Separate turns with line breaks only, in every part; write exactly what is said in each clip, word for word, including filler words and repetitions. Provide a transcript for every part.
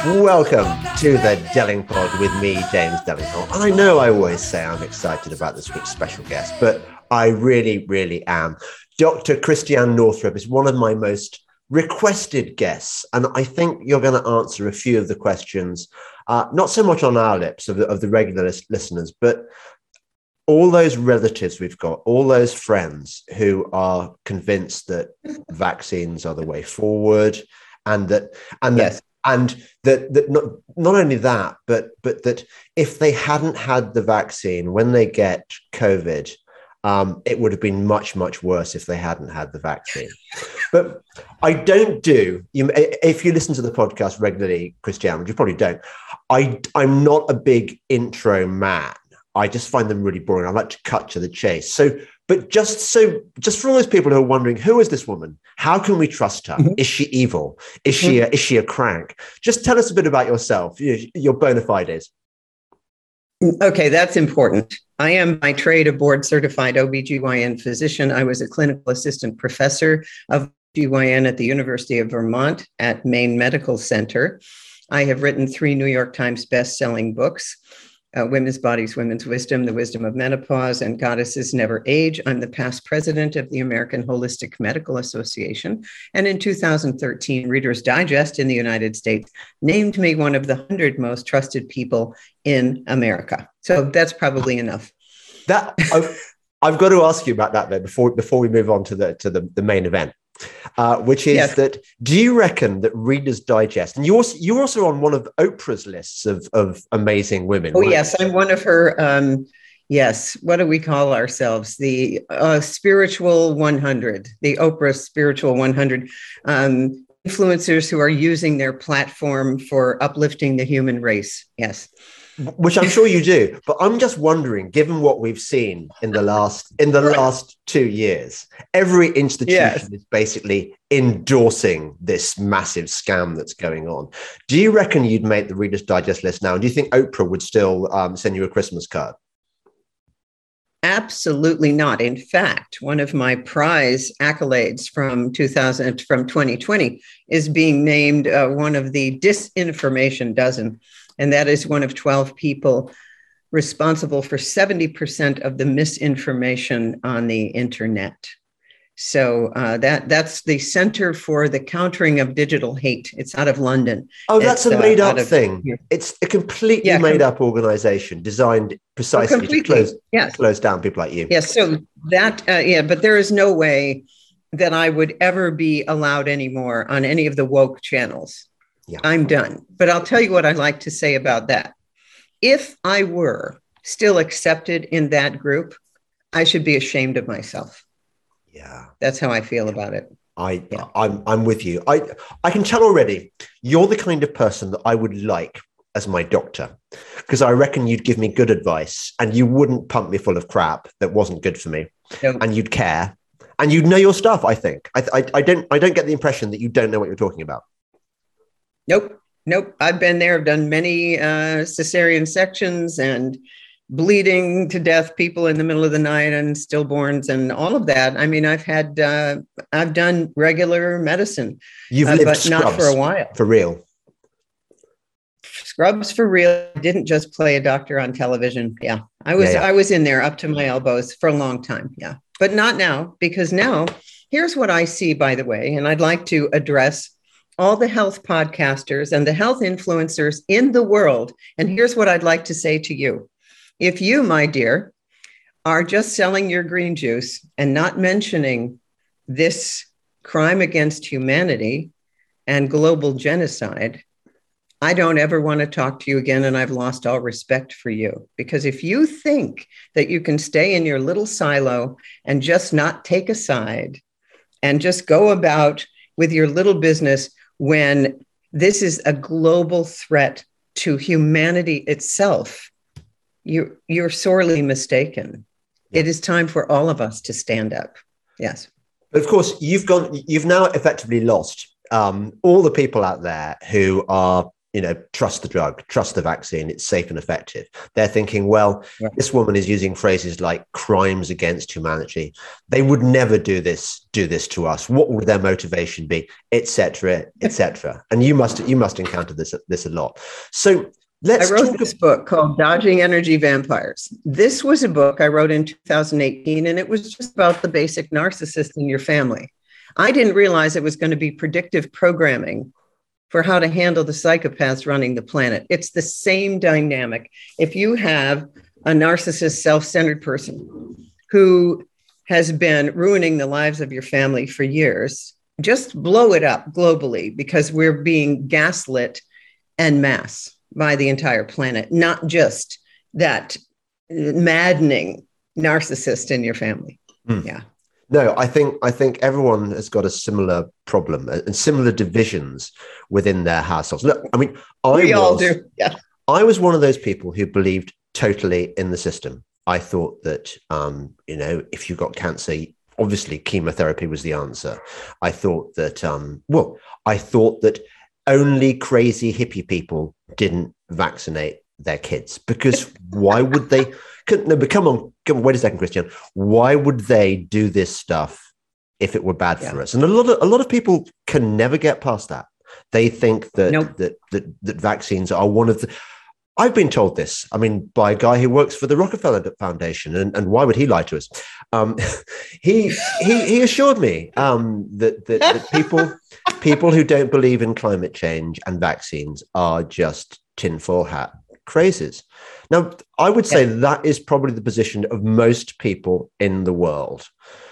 Welcome to the Delling Pod with me, James Dellinghall. And I know I always say I'm excited about this week's special guest, but I really, really am. Doctor Christiane Northrup is one of my most requested guests, and I think you're going to answer a few of the questions, uh, not so much on our lips of the, of the regular lis- listeners, but all those relatives we've got, all those friends who are convinced that vaccines are the way forward, and that, and
yes.
that, and that, that not, not only that, but but that if they hadn't had the vaccine, when they get COVID, um, it would have been much, much worse if they hadn't had the vaccine. But I don't do, you, if you listen to the podcast regularly, Christiane, which you probably don't, I, I'm not a big intro man. I just find them really boring. I like to cut to the chase. So, but just so, just for all those people who are wondering, who is this woman? How can we trust her? Mm-hmm. Is she evil? Is mm-hmm. she a, is she a crank? Just tell us a bit about yourself, your, your bona fides.
Okay, that's important. I am by trade a board certified O B G Y N physician. I was a clinical assistant professor of O B G Y N at the University of Vermont at Maine Medical Center. I have written three New York Times best-selling books. Uh, Women's Bodies, Women's Wisdom, The Wisdom of Menopause, and Goddesses Never Age. I'm the past president of the American Holistic Medical Association. And in two thousand thirteen, Reader's Digest in the United States named me one of the one hundred most trusted people in America. So that's probably enough.
That I've, I've got to ask you about that then before, before we move on to the, to the, the main event. Uh, which is yes. that, do you reckon that Reader's Digest, and you're also, you're also on one of Oprah's lists of, of amazing women.
Oh, yes, I'm one of her, um, yes, what do we call ourselves? The uh, Spiritual one hundred, the Oprah Spiritual one hundred, um, influencers who are using their platform for uplifting the human race, yes.
Which I'm sure you do, but I'm just wondering, given what we've seen in the last in the last two years, every institution yes. is basically endorsing this massive scam that's going on. Do you reckon you'd make the Reader's Digest list now? And do you think Oprah would still um, send you a Christmas card?
Absolutely not. In fact, one of my prize accolades from two thousand from twenty twenty is being named uh, one of the disinformation dozen. And that is one of twelve people responsible for seventy percent of the misinformation on the internet. So uh, that that's the Center for the Countering of Digital Hate. It's out of London.
Oh, that's
it's,
a made up
uh,
thing. Here. It's a completely
yeah,
made
com-
up organization designed precisely to close,
yes.
close down people like you.
Yes. So that, uh, yeah, but there is no way that I would ever be allowed anymore on any of the woke channels. Yeah. I'm done. But I'll tell you what I'd like to say about that. If I were still accepted in that group, I should be ashamed of myself.
Yeah.
That's how I feel about it.
I, yeah. I'm, I'm with you. I, I can tell already, you're the kind of person that I would like as my doctor, because I reckon you'd give me good advice and you wouldn't pump me full of crap that wasn't good for me. Nope. And you'd care and you'd know your stuff, I think. I, I, I don't, I don't get the impression that you don't know what you're talking about.
Nope. Nope. I've been there. I've done many uh, cesarean sections and bleeding to death people in the middle of the night and stillborns and all of that. I mean, I've had, uh, I've done regular medicine.
You've lived
uh, but
scrubs
not for a while.
For real.
Scrubs for real. I didn't just play a doctor on television. Yeah. I was, yeah, yeah. I was in there up to my elbows for a long time. Yeah. But not now, because now here's what I see, by the way, and I'd like to address all the health podcasters and the health influencers in the world. And here's what I'd like to say to you. If you, my dear, are just selling your green juice and not mentioning this crime against humanity and global genocide, I don't ever want to talk to you again. And I've lost all respect for you. Because if you think that you can stay in your little silo and just not take a side and just go about with your little business, when this is a global threat to humanity itself, you're, you're sorely mistaken. Yeah. It is time for all of us to stand up. Yes.
But of course, you've gone, you've now effectively lost um, all the people out there who are you know, trust the drug, trust the vaccine, it's safe and effective. They're thinking, well,
Yeah.
this woman is using phrases like crimes against humanity. They would never do this, do this to us. What would their motivation be, et cetera, et cetera. And you must, you must encounter this, this a lot. So let's
I wrote
talk
this book called Dodging Energy Vampires. This was a book I wrote in two thousand eighteen, and it was just about the basic narcissist in your family. I didn't realize it was going to be predictive programming for how to handle the psychopaths running the planet. It's the same dynamic. If you have a narcissist, self-centered person who has been ruining the lives of your family for years, just blow it up globally, because we're being gaslit en masse by the entire planet, not just that maddening narcissist in your family. Mm. Yeah.
No, I think I think everyone has got a similar problem and similar divisions within their households. Look, I mean, I
we
was,
all do. Yeah.
I was one of those people who believed totally in the system. I thought that, um, you know, if you got cancer, obviously chemotherapy was the answer. I thought that, um, well, I thought that only crazy hippie people didn't vaccinate their kids, because why would they? No, but come on, come on, wait a second, Christian. Why would they do this stuff if it were bad yeah. for us? And a lot of a lot of people can never get past that. They think that
nope.
that that that vaccines are one of the. I've been told this, I mean, by a guy who works for the Rockefeller Foundation, and, and why would he lie to us? Um, he he he assured me um, that, that that people people who don't believe in climate change and vaccines are just tinfoil hat crazes. Now, I would say yeah. that is probably the position of most people in the world.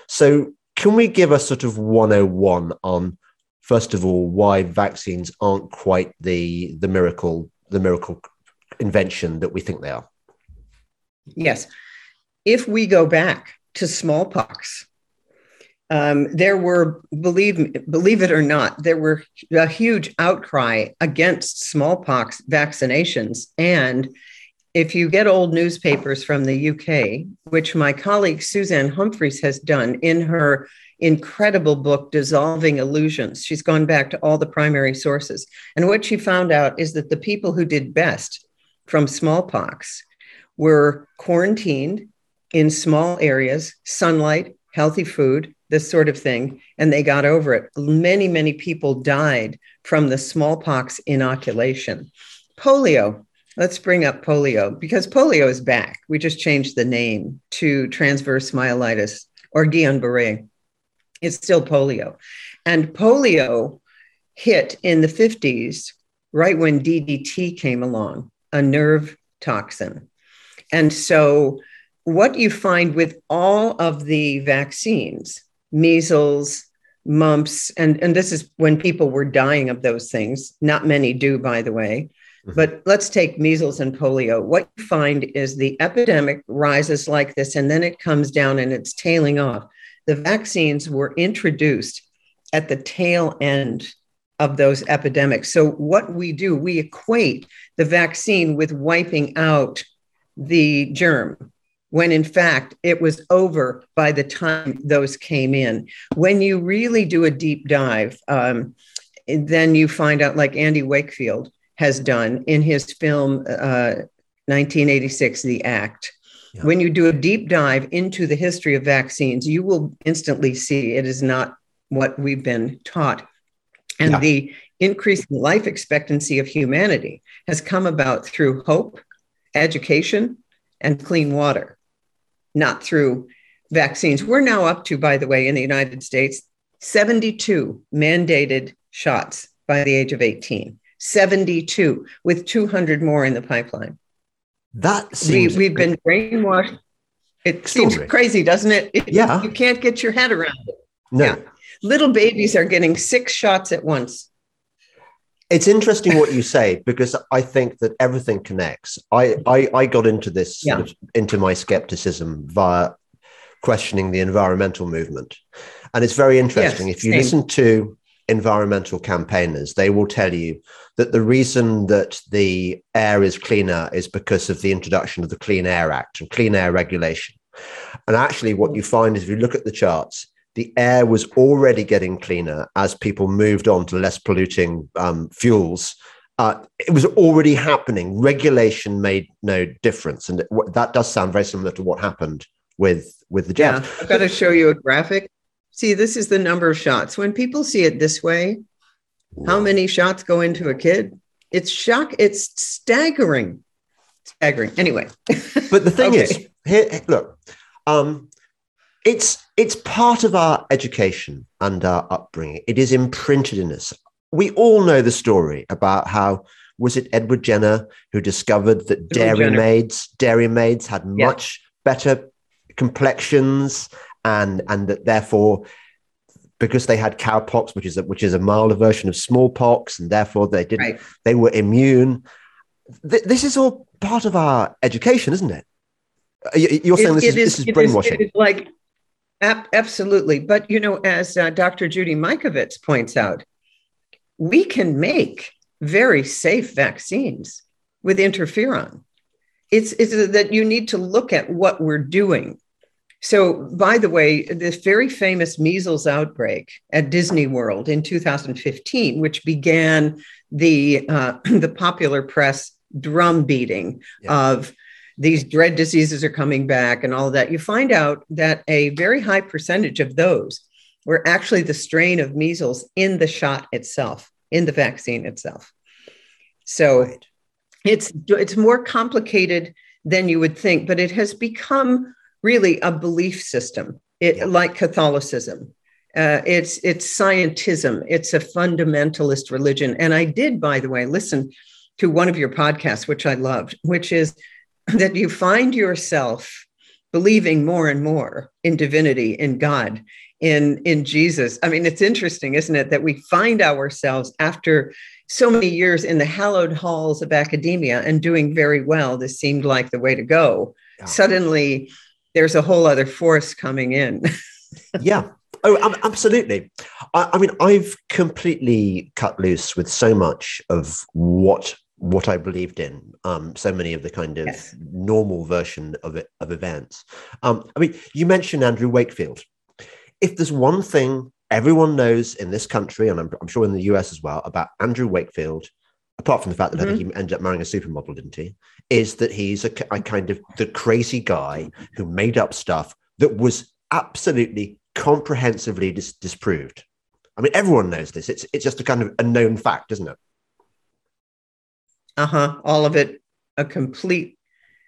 So can we give a sort of one oh one on, first of all, why vaccines aren't quite the, the miracle, the miracle invention that we think they are?
Yes. If we go back to smallpox, Um, there were, believe me, believe it or not, there were a huge outcry against smallpox vaccinations. And if you get old newspapers from the U K, which my colleague Suzanne Humphreys has done in her incredible book, Dissolving Illusions, she's gone back to all the primary sources. And what she found out is that the people who did best from smallpox were quarantined in small areas, sunlight, healthy food, this sort of thing, and they got over it. Many, many people died from the smallpox inoculation. Polio, let's bring up polio, because polio is back. We just changed the name to transverse myelitis or Guillain-Barré. It's still polio. And polio hit in the fifties, right when D D T came along, a nerve toxin. And so what you find with all of the vaccines, measles, mumps, and, and this is when people were dying of those things. Not many do, by the way. Mm-hmm. But let's take measles and polio. What you find is the epidemic rises like this, and then it comes down and it's tailing off. The vaccines were introduced at the tail end of those epidemics. So what we do, we equate the vaccine with wiping out the germ, when in fact it was over by the time those came in. When you really do a deep dive, um, then you find out, like Andy Wakefield has done in his film uh, nineteen eighty-six, The Act. Yeah. When you do a deep dive into the history of vaccines, you will instantly see it is not what we've been taught. And yeah. the increase in life expectancy of humanity has come about through hope, education, and clean water, not through vaccines. We're now up to, by the way, in the United States, seventy-two mandated shots by the age of eighteen. seventy-two, with two hundred more in the pipeline.
That seems...
We, we've been brainwashed. It seems crazy, doesn't it? it?
Yeah.
You can't get your head around it.
No.
Yeah. Little babies are getting six shots at once.
It's interesting what you say, because I think that everything connects. I, I, I got into this,
yeah.
sort of, into my skepticism via questioning the environmental movement. And it's very interesting. Yes, if you same. listen to environmental campaigners, they will tell you that the reason that the air is cleaner is because of the introduction of the Clean Air Act and clean air regulation. And actually what you find is, if you look at the charts, the air was already getting cleaner as people moved on to less polluting um, fuels Uh, it was already happening. Regulation made no difference, and it, that does sound very similar to what happened with with the jabs.
Yeah, I've got to show you a graphic. See, this is the number of shots. When people see it this way, wow. How many shots go into a kid? It's shock. It's staggering, staggering. Anyway,
but the thing okay. is, here, look, um, it's it's part of our education and our upbringing. It is imprinted in us. We all know the story about how, was it Edward Jenner who discovered that Edward dairy Jenner. maids, dairy maids had yeah. much better complexions, and and that therefore, because they had cowpox, which is a, which is a milder version of smallpox, and therefore they didn't, right. they were immune. Th- this is all part of our education, isn't it? You're saying it, this, it is, is, this is brainwashing. Is, it is
like, ab- absolutely. But, you know, as uh, Doctor Judy Mikovits points out, we can make very safe vaccines with interferon. It's, it's that you need to look at what we're doing. So, by the way, this very famous measles outbreak at Disney World in two thousand fifteen, which began the uh, the popular press drum beating yeah. of these dread diseases are coming back and all of that, you find out that a very high percentage of those were actually the strain of measles in the shot itself, in the vaccine itself. So right. it's it's more complicated than you would think, but it has become really a belief system, it, yeah. like Catholicism. Uh, it's it's scientism. It's a fundamentalist religion. And I did, by the way, listen to one of your podcasts, which I loved, which is that you find yourself believing more and more in divinity, in God, in, in Jesus. I mean, it's interesting, isn't it, that we find ourselves after so many years in the hallowed halls of academia and doing very well. This seemed like the way to go. Yeah. Suddenly, there's a whole other force coming in.
yeah. Oh, absolutely. I, I mean, I've completely cut loose with so much of what what I believed in, um, so many of the kind of yes. normal version of it, of events. Um, I mean, you mentioned Andrew Wakefield. If there's one thing everyone knows in this country, and I'm, I'm sure in the U S as well, about Andrew Wakefield, apart from the fact that mm-hmm. I think he ended up marrying a supermodel, didn't he? Is that he's a, a kind of the crazy guy who made up stuff that was absolutely comprehensively dis- disproved. I mean, everyone knows this. It's it's just a kind of a known fact, isn't it?
Uh-huh. All of it, a complete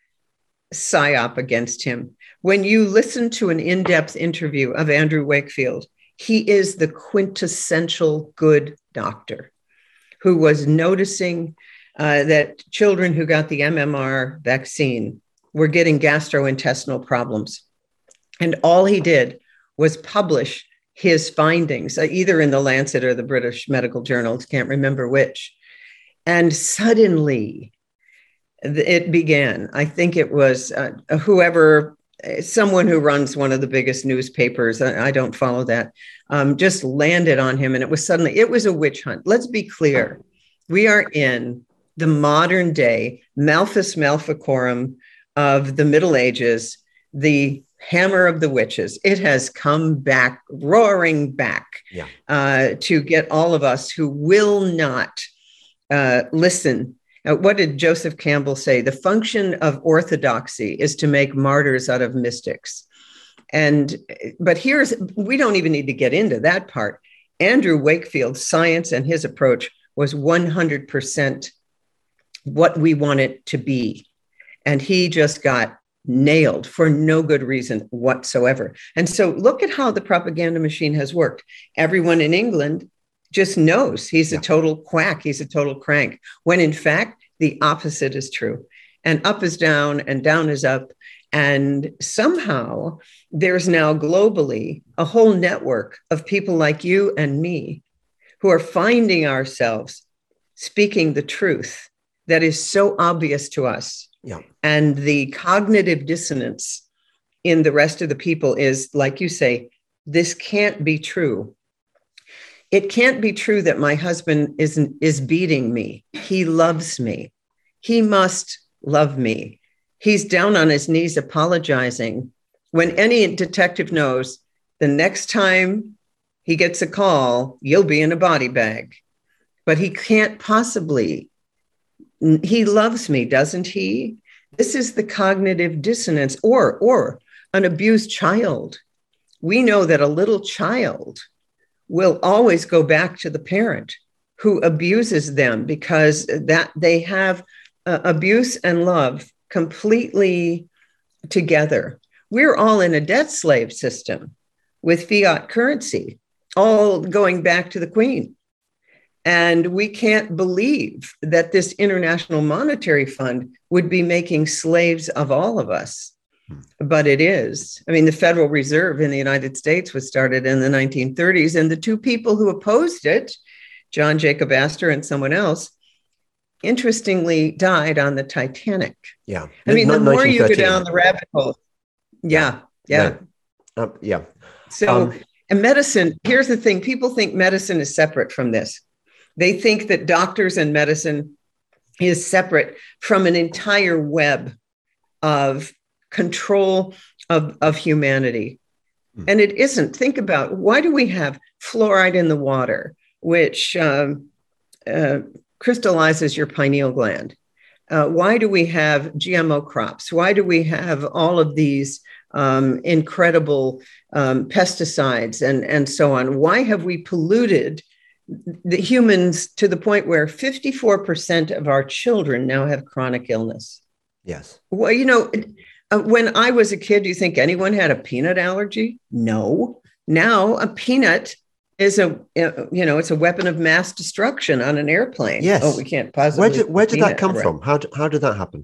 psyop against him. When you listen to an in-depth interview of Andrew Wakefield, he is the quintessential good doctor who was noticing uh, that children who got the M M R vaccine were getting gastrointestinal problems. And all he did was publish his findings, uh, either in the Lancet or the British Medical Journal, can't remember which. And suddenly it began. I think it was uh, whoever, someone who runs one of the biggest newspapers, I, I don't follow that, um, just landed on him. And it was suddenly, it was a witch hunt. Let's be clear. We are in the modern day Malthus Maleficorum of the Middle Ages, the hammer of the witches. It has come back, roaring back yeah. uh, to get all of us who will not uh, listen. Uh, what did Joseph Campbell say? The function of orthodoxy is to make martyrs out of mystics. And, but here's, we don't even need to get into that part. Andrew Wakefield's science and his approach was one hundred percent what we want it to be. And he just got nailed for no good reason whatsoever. And so look at how the propaganda machine has worked. Everyone in England just knows he's yeah. a total quack. He's a total crank, when in fact, the opposite is true. And up is down and down is up. And somehow there's now globally a whole network of people like you and me who are finding ourselves speaking the truth that is so obvious to us.
Yeah.
And the cognitive dissonance in the rest of the people is, like you say, this can't be true. It can't be true that my husband isn't is beating me. He loves me. He must love me. He's down on his knees apologizing, when any detective knows the next time he gets a call, you'll be in a body bag. But he can't possibly he loves me, doesn't he? This is the cognitive dissonance, or, or an abused child. We know that a little child will always go back to the parent who abuses them, because that they have uh, abuse and love completely together. We're all in a debt slave system with fiat currency, all going back to the Queen. And we can't believe that this International Monetary Fund would be making slaves of all of us. But it is. I mean, the Federal Reserve in the United States was started in the nineteen thirties, and the two people who opposed it, John Jacob Astor and someone else, interestingly died on the Titanic.
Yeah.
I mean, the more you go down the rabbit hole. Yeah. Yeah.
No. Uh, yeah.
So,
um,
and medicine, here's the thing. People think medicine is separate from this. They think that doctors and medicine is separate from an entire web of control of, of humanity. Mm. And it isn't. Think about, why do we have fluoride in the water, which um, uh, crystallizes your pineal gland? Uh, why do we have G M O crops? Why do we have all of these um, incredible um, pesticides and, and so on? Why have we polluted the humans to the point where fifty-four percent of our children now have chronic illness?
Yes.
Well, you know, uh, when I was a kid, do you think anyone had a peanut allergy? No. Now a peanut is a, uh, you know, it's a weapon of mass destruction on an airplane.
Yes.
Oh, we can't possibly.
Where did, where did that come
right.
from? How, how did that happen?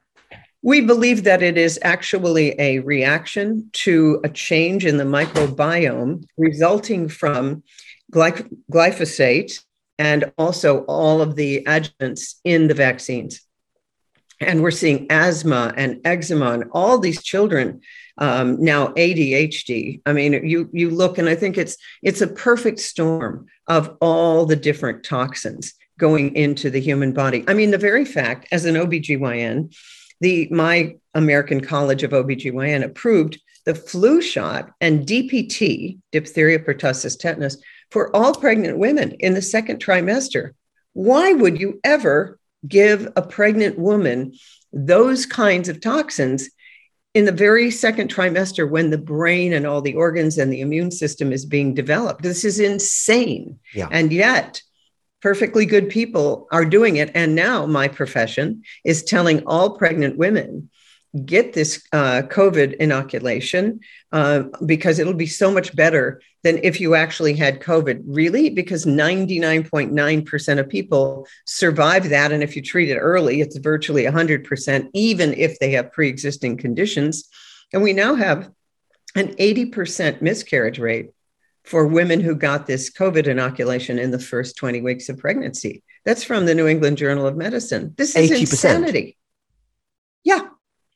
We believe that it is actually a reaction to a change in the microbiome resulting from glyph- glyphosate and also all of the adjuvants in the vaccines. And we're seeing asthma and eczema and all these children um, now A D H D. I mean, you you look, and I think it's it's a perfect storm of all the different toxins going into the human body. I mean, the very fact, as an O B G Y N, the my American College of O B G Y N approved the flu shot and D P T, diphtheria, pertussis, tetanus, for all pregnant women in the second trimester. Why would you ever give a pregnant woman those kinds of toxins in the very second trimester when the brain and all the organs and the immune system is being developed? This is insane.
Yeah.
And yet perfectly good people are doing it. And now my profession is telling all pregnant women, get this uh, COVID inoculation uh, because it'll be so much better than if you actually had COVID. Really? Because ninety-nine point nine percent of people survive that. And if you treat it early, it's virtually one hundred percent, even if they have pre-existing conditions. And we now have an eighty percent miscarriage rate for women who got this COVID inoculation in the first twenty weeks of pregnancy. That's from the New England Journal of Medicine. This is eighty percent. Insanity. Yeah.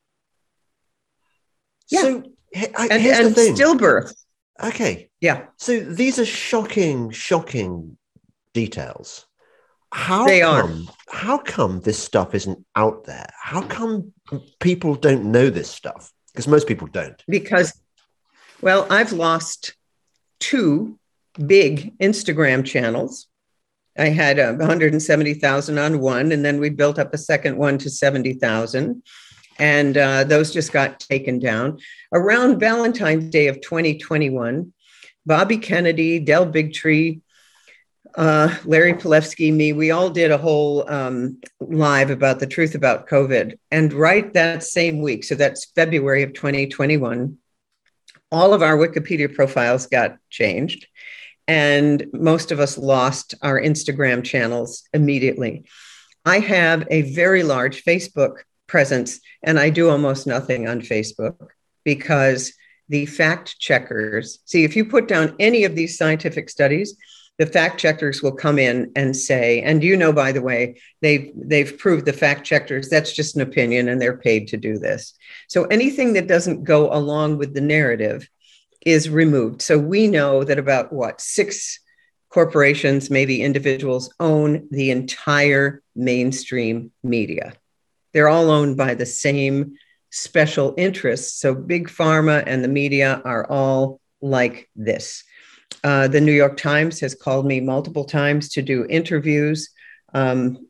Yeah.
So I,
and,
here's
and
the thing.
Stillbirth.
Okay.
Yeah.
So these are shocking, shocking details. How
they
come,
are.
How come this stuff isn't out there? How come people don't know this stuff? Because most people don't.
Because, well, I've lost two big Instagram channels. I had uh, one hundred seventy thousand on one, and then we built up a second one to seventy thousand. And uh, those just got taken down. Around Valentine's Day of twenty twenty-one, Bobby Kennedy, Del Bigtree, uh, Larry Palevsky, me, we all did a whole um, live about the truth about COVID. And right that same week, so that's February of twenty twenty-one, all of our Wikipedia profiles got changed. And most of us lost our Instagram channels immediately. I have a very large Facebook presence, and I do almost nothing on Facebook because the fact checkers, see, if you put down any of these scientific studies, the fact checkers will come in and say, and you know, by the way, they've, they've proved the fact checkers, that's just an opinion and they're paid to do this. So anything that doesn't go along with the narrative is removed. So we know that about what, six corporations, maybe individuals, own the entire mainstream media. They're all owned by the same special interests. So big pharma and the media are all like this. Uh, the New York Times has called me multiple times to do interviews. Um,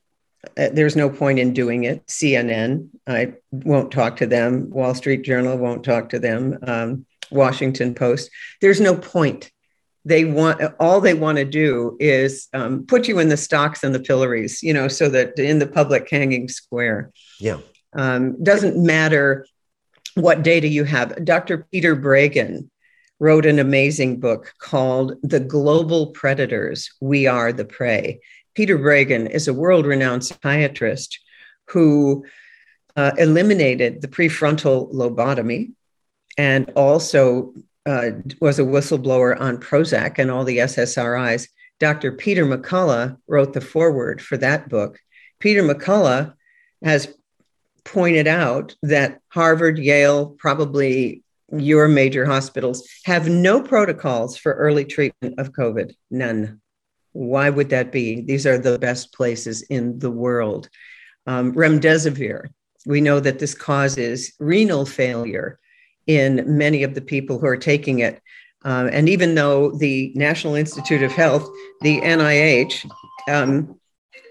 Uh, there's no point in doing it. C N N, I won't talk to them. Wall Street Journal won't talk to them. Um, Washington Post. There's no point. They want all they want to do is um, put you in the stocks and the pillories, you know, so that in the public hanging square.
Yeah.
Um, doesn't matter what data you have. Doctor Peter Breggin wrote an amazing book called The Global Predators, We Are the Prey. Peter Breggin is a world-renowned psychiatrist who uh, eliminated the prefrontal lobotomy and also uh, was a whistleblower on Prozac and all the S S R Is. Doctor Peter McCullough wrote the foreword for that book. Peter McCullough has pointed out that Harvard, Yale, probably your major hospitals have no protocols for early treatment of COVID, none. Why would that be? These are the best places in the world. Um, remdesivir, we know that this causes renal failure in many of the people who are taking it. Uh, and even though the National Institute of Health, the N I H, um,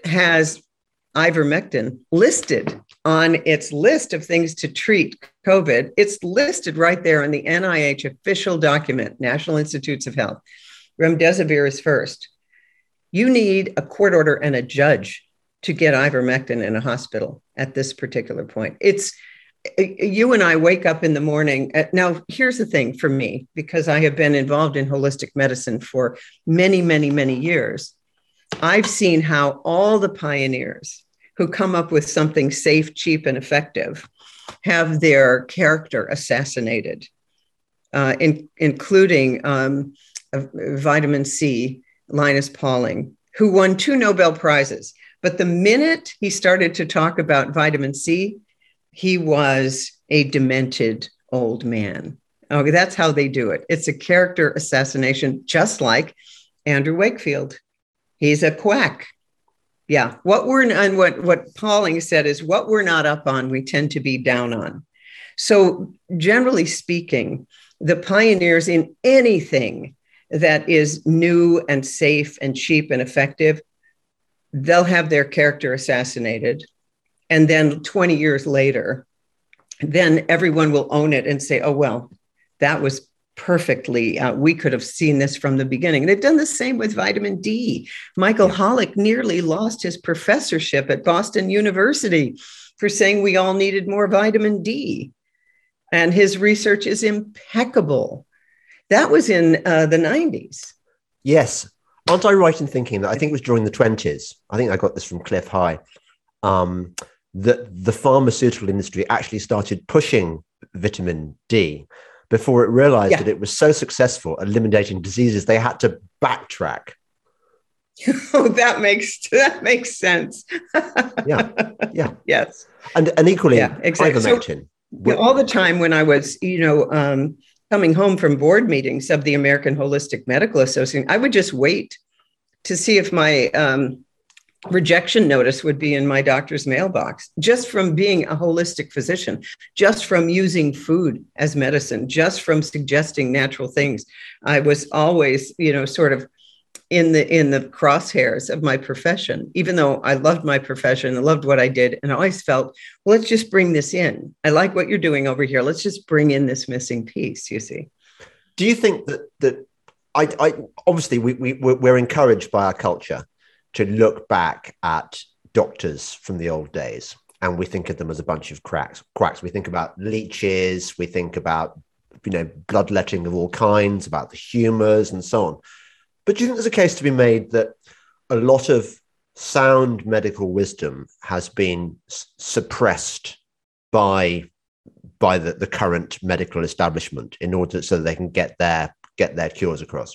has ivermectin listed on its list of things to treat COVID, it's listed right there on the N I H official document, National Institutes of Health. Remdesivir is first. You need a court order and a judge to get ivermectin in a hospital at this particular point. It's you and I wake up in the morning. Now, here's the thing for me, because I have been involved in holistic medicine for many, many, many years. I've seen how all the pioneers who come up with something safe, cheap, and effective have their character assassinated, uh, in, including um, vitamin C, Linus Pauling, who won two Nobel Prizes. But the minute he started to talk about vitamin C, he was a demented old man. Okay, that's how they do it. It's a character assassination, just like Andrew Wakefield. He's a quack. Yeah, what we're and what what Pauling said is what we're not up on, we tend to be down on. So generally speaking, the pioneers in anything that is new and safe and cheap and effective, they'll have their character assassinated. And then twenty years later, then everyone will own it and say, oh, well, that was perfectly, uh, we could have seen this from the beginning. And they've done the same with vitamin D. Michael Hollick nearly lost his professorship at Boston University for saying we all needed more vitamin D. And his research is impeccable. That was in uh, the nineties.
Yes. Aren't I right in thinking that I think it was during the twenties? I think I got this from Cliff High. Um, that the pharmaceutical industry actually started pushing vitamin D before it realized yeah. that it was so successful at eliminating diseases, they had to backtrack.
Oh, that makes that makes sense.
yeah, yeah,
yes,
and and equally,
yeah, exactly.
ivermectin.
So, all the time when I was, you know, um, coming home from board meetings of the American Holistic Medical Association, I would just wait to see if my um, rejection notice would be in my doctor's mailbox, just from being a holistic physician, just from using food as medicine, just from suggesting natural things. I was always, you know, sort of in the in the crosshairs of my profession, even though I loved my profession, I loved what I did, and I always felt, well, let's just bring this in. I like what you're doing over here. Let's just bring in this missing piece, you see.
Do you think that that I, I obviously we, we we're encouraged by our culture to look back at doctors from the old days, and we think of them as a bunch of cracks. Quacks. We think about leeches. We think about, you know, bloodletting of all kinds, about the humours and so on. But do you think there's a case to be made that a lot of sound medical wisdom has been s- suppressed by by the, the current medical establishment in order so that they can get their get their cures across?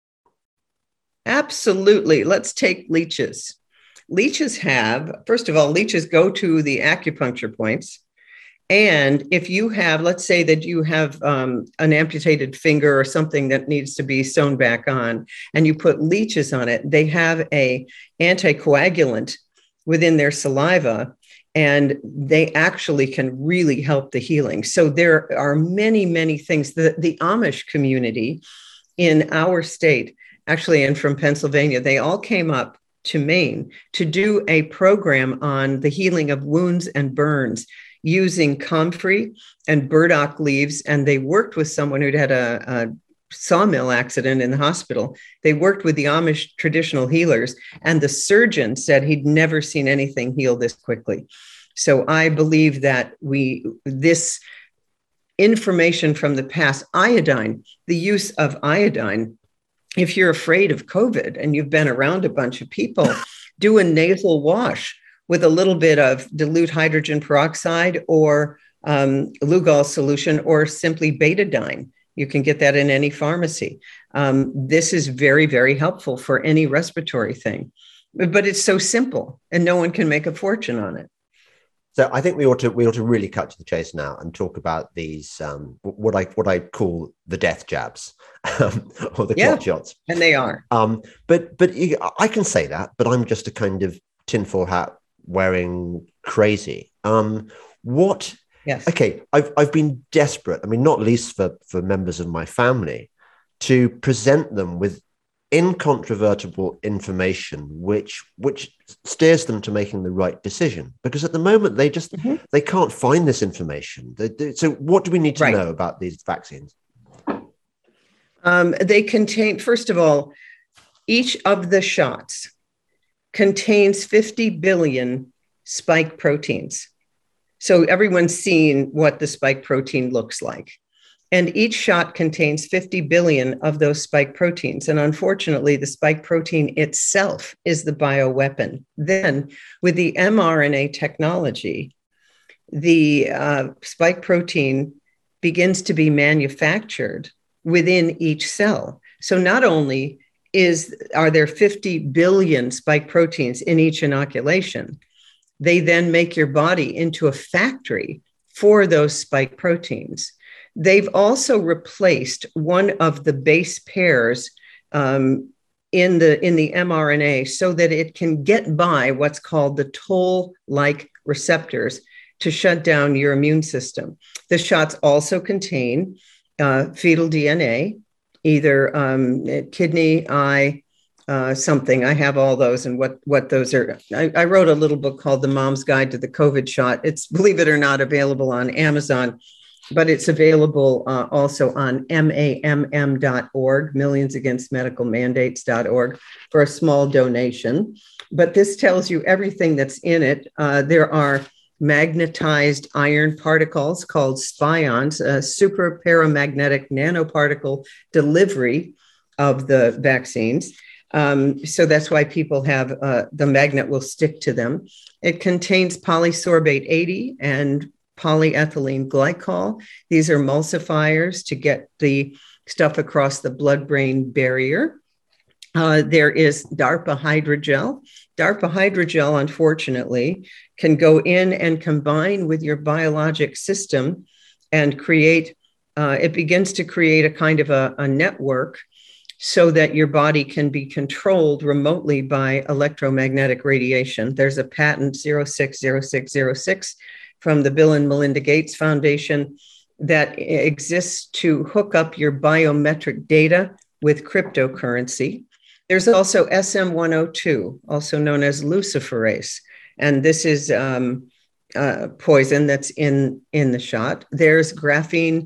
Absolutely. Let's take leeches. Leeches have, first of all, leeches go to the acupuncture points. And if you have, let's say that you have um, an amputated finger or something that needs to be sewn back on, and you put leeches on it, they have a anticoagulant within their saliva, and they actually can really help the healing. So there are many, many things. The, the Amish community in our state, actually, and from Pennsylvania, they all came up to Maine to do a program on the healing of wounds and burns using comfrey and burdock leaves. And they worked with someone who'd had a, a sawmill accident in the hospital. They worked with the Amish traditional healers, and the surgeon said he'd never seen anything heal this quickly. So I believe that we, this information from the past, iodine, the use of iodine, if you're afraid of COVID and you've been around a bunch of people, do a nasal wash with a little bit of dilute hydrogen peroxide or um, Lugol solution, or simply betadine. You can get that in any pharmacy. Um, this is very, very helpful for any respiratory thing, but it's so simple and no one can make a fortune on it.
So I think we ought to we ought to really cut to the chase now and talk about these um, what I what I call the death jabs um, or the
yeah,
clot shots,
and they are.
Um, but but I can say that, but I'm just a kind of tinfoil hat wearing crazy. Um, what?
Yes.
Okay, I've I've been desperate. I mean, not least for for members of my family, to present them with incontrovertible information which which steers them to making the right decision, because at the moment they just mm-hmm. they can't find this information. They, they, so what do we need to right. know about these vaccines?
Um, they contain, first of all, each of the shots contains fifty billion spike proteins. So everyone's seen what the spike protein looks like. And each shot contains fifty billion of those spike proteins. And unfortunately, the spike protein itself is the bioweapon. Then with the mRNA technology, the uh, spike protein begins to be manufactured within each cell. So not only is are there fifty billion spike proteins in each inoculation, they then make your body into a factory for those spike proteins. They've also replaced one of the base pairs um, in the in the mRNA so that it can get by what's called the toll-like receptors to shut down your immune system. The shots also contain uh, fetal D N A, either um, kidney, eye, uh, something. I have all those and what, what those are. I, I wrote a little book called The Mom's Guide to the COVID Shot. It's, believe it or not, available on Amazon, but it's available uh, also on M A M M dot org, millions against medical mandates dot org, for a small donation. But this tells you everything that's in it. Uh, there are magnetized iron particles called spions, a super paramagnetic nanoparticle delivery of the vaccines. Um, so that's why people have, uh, the magnet will stick to them. It contains polysorbate eighty and polyethylene glycol. These are emulsifiers to get the stuff across the blood-brain barrier. Uh, there is DARPA hydrogel. DARPA hydrogel, unfortunately, can go in and combine with your biologic system and create, uh, it begins to create a kind of a, a network so that your body can be controlled remotely by electromagnetic radiation. There's a patent zero six zero six zero six from the Bill and Melinda Gates Foundation that exists to hook up your biometric data with cryptocurrency. There's also S M one oh two, also known as luciferase, and this is um, uh, poison that's in, in the shot. There's graphene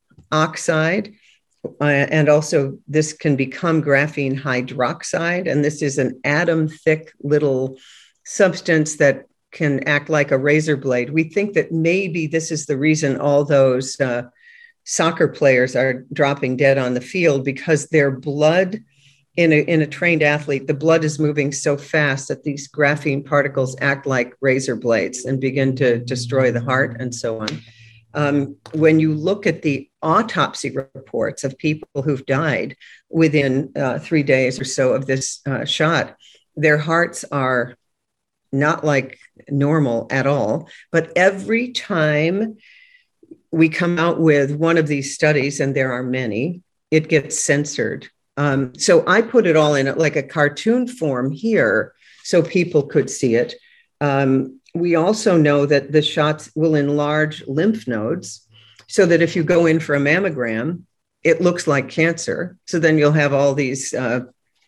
oxide, uh, and also this can become graphene hydroxide, and this is an atom-thick little substance that can act like a razor blade. We think that maybe this is the reason all those uh, soccer players are dropping dead on the field, because their blood, in a, in a trained athlete, the blood is moving so fast that these graphene particles act like razor blades and begin to destroy the heart and so on. Um, when you look at the autopsy reports of people who've died within uh, three days or so of this uh, shot, their hearts are not like normal at all. But every time we come out with one of these studies, and there are many, it gets censored. Um, so I put it all in like a cartoon form here so people could see it. Um, we also know that the shots will enlarge lymph nodes so that if you go in for a mammogram, it looks like cancer. So then you'll have all these uh,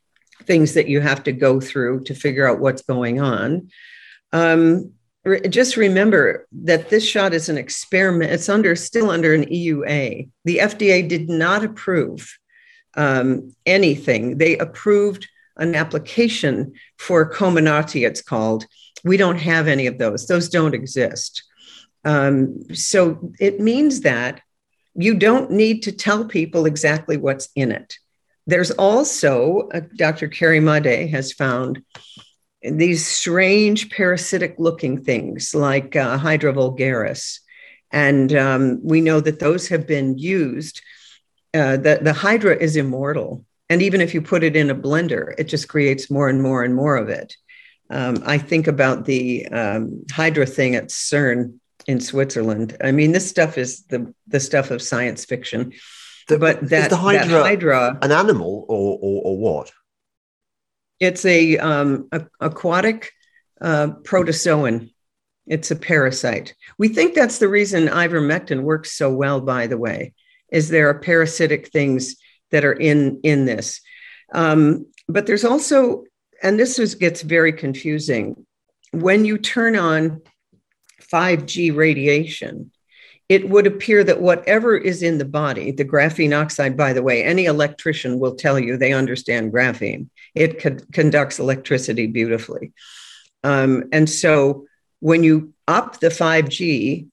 things that you have to go through to figure out what's going on. Um, re- just remember that this shot is an experiment. It's under still under an E U A. The F D A did not approve um, anything. They approved an application for Comirnaty, it's called. We don't have any of those. Those don't exist. Um, so it means that you don't need to tell people exactly what's in it. There's also, uh, Doctor Carrie Madej has found these strange parasitic looking things like uh, Hydra vulgaris. And um, we know that those have been used. Uh, the, the Hydra is immortal. And even if you put it in a blender, it just creates more and more and more of it. Um, I think about the um, Hydra thing at CERN in Switzerland. I mean, this stuff is the, the stuff of science fiction.
The,
but that,
is the Hydra,
that Hydra
an animal or, or, or what?
It's a, um, a aquatic uh, protozoan. It's a parasite. We think that's the reason ivermectin works so well, by the way, is there are parasitic things that are in, in this. Um, but there's also, and this is, gets very confusing, when you turn on five G radiation, it would appear that whatever is in the body, the graphene oxide, by the way, any electrician will tell you they understand graphene. It co- conducts electricity beautifully. Um, and so when you up the five G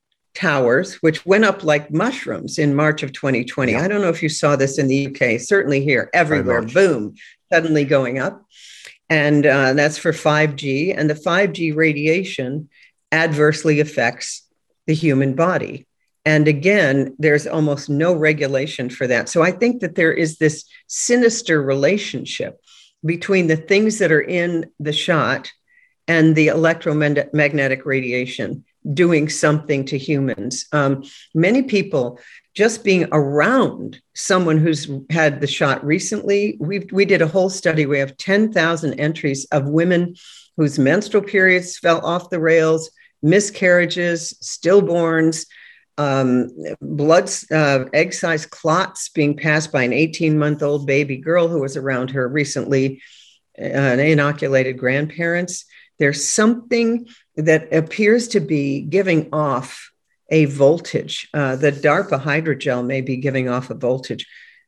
towers, which went up like mushrooms in March of twenty twenty, yeah. I don't know if you saw this in the U K, certainly here, everywhere, boom, suddenly going up. And uh, that's for five G. And the five G radiation adversely affects the human body. And again, there's almost no regulation for that. So I think that there is this sinister relationship between the things that are in the shot and the electromagnetic radiation doing something to humans. Um, many people just being around someone who's had the shot recently, we we did a whole study. We have ten thousand entries of women whose menstrual periods fell off the rails, miscarriages, stillborns, um, blood, uh, egg-sized clots being passed by an eighteen-month-old baby girl who was around her recently, uh, inoculated grandparents. There's something that appears to be giving off a voltage. Uh, the DARPA hydrogel may be giving off a voltage.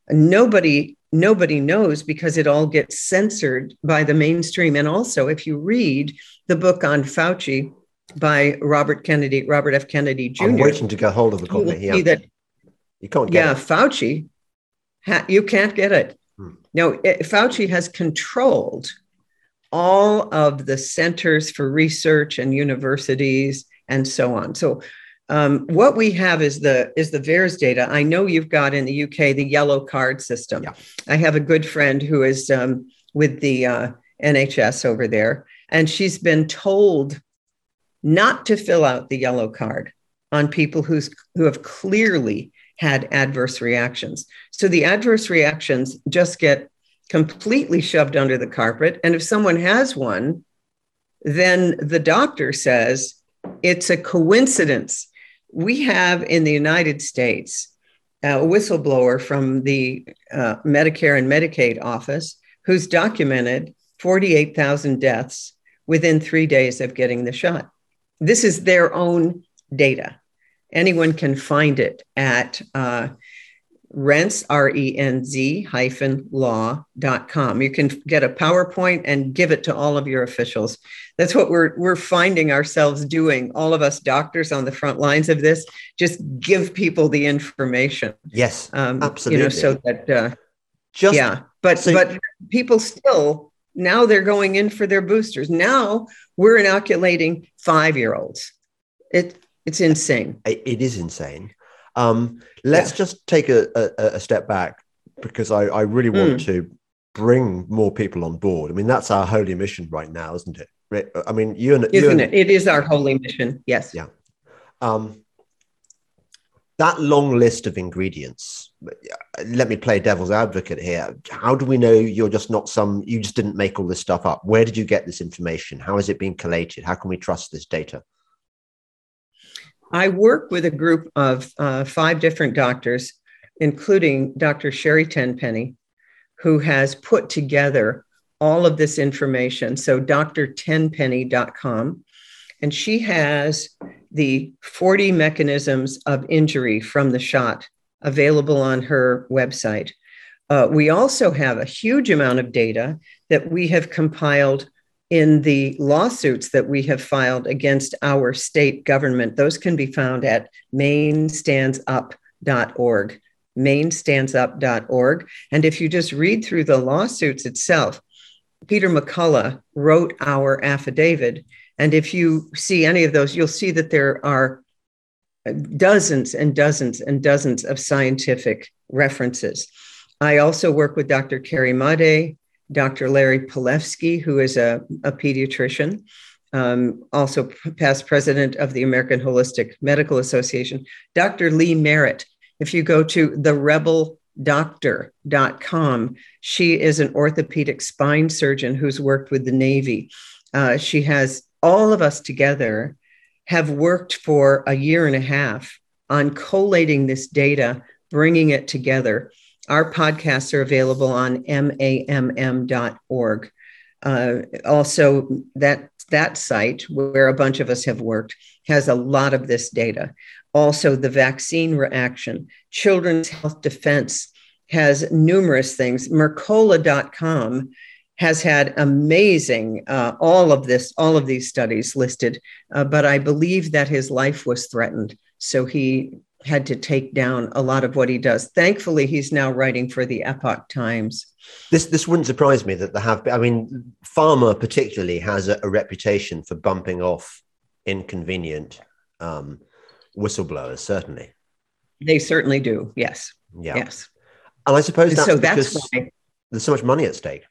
Nobody, nobody knows because it all gets censored by the mainstream. And also, if you read the book on Fauci by Robert Kennedy, Robert F. Kennedy Junior
I'm waiting to get hold of the copy.
You yeah. that,
you can't get
yeah,
it.
Fauci, ha, you can't get it. Hmm. No, it, Fauci has controlled all of the centers for research and universities and so on. So um, what we have is the is the V A E R S data. I know you've got in the U K the yellow card system. Yeah. I have a good friend who is um, with the uh, N H S over there, and she's been told not to fill out the yellow card on people who's who have clearly had adverse reactions. So the adverse reactions just get completely shoved under the carpet. And if someone has one, then the doctor says it's a coincidence. We have in the United States a whistleblower from the uh, Medicare and Medicaid office who's documented forty-eight thousand deaths within three days of getting the shot. This is their own data. Anyone can find it at uh, Renz, R E N Z hyphen law dot com. You can get a PowerPoint and give it to all of your officials. That's what we're we're finding ourselves doing. All of us doctors on the front lines of this, just give people the information.
Yes,
um,
absolutely.
You know, so that, uh,
just,
yeah, but,
so-
but people still, now they're going in for their boosters. Now we're inoculating five-year-olds. It, it's insane.
It, it is insane. Um, let's yeah. just take a, a, a step back because I, I really want mm. to bring more people on board. I mean, that's our holy mission right now, isn't it? I mean, you and
isn't
you and,
it? It is our holy mission. Yes.
Yeah. Um, that long list of ingredients. Let me play devil's advocate here. How do we know you're just not some? You just didn't make all this stuff up. Where did you get this information? How is it being collated? How can we trust this data?
I work with a group of uh, five different doctors, including Doctor Sherry Tenpenny, who has put together all of this information. So D R tenpenny dot com. And she has the forty mechanisms of injury from the shot available on her website. Uh, we also have a huge amount of data that we have compiled in the lawsuits that we have filed against our state government. Those can be found at maine stands up dot org, maine stands up dot org. And if you just read through the lawsuits itself, Peter McCullough wrote our affidavit. And if you see any of those, you'll see that there are dozens and dozens and dozens of scientific references. I also work with Doctor Carrie Madej, Doctor Larry Palevsky, who is a, a pediatrician, um, also past president of the American Holistic Medical Association, Doctor Lee Merritt. If you go to the rebel doctor dot com, she is an orthopedic spine surgeon who's worked with the Navy. Uh, she has all of us together have worked for a year and a half on collating this data, bringing it together. Our podcasts are available on mamm dot org. Uh, also, that, that site where a bunch of us have worked has a lot of this data. Also, the vaccine reaction, Children's Health Defense has numerous things. Mercola dot com has had amazing, uh, all of this, all of these studies listed, uh, but I believe that his life was threatened. So he had to take down a lot of what he does. Thankfully, he's now writing for the Epoch Times.
This this wouldn't surprise me that there have been, I mean, pharma particularly has a, a reputation for bumping off inconvenient um, whistleblowers, certainly.
They certainly do, yes.
Yeah.
Yes.
And I suppose that's
so
because
that's why
there's so much money at stake.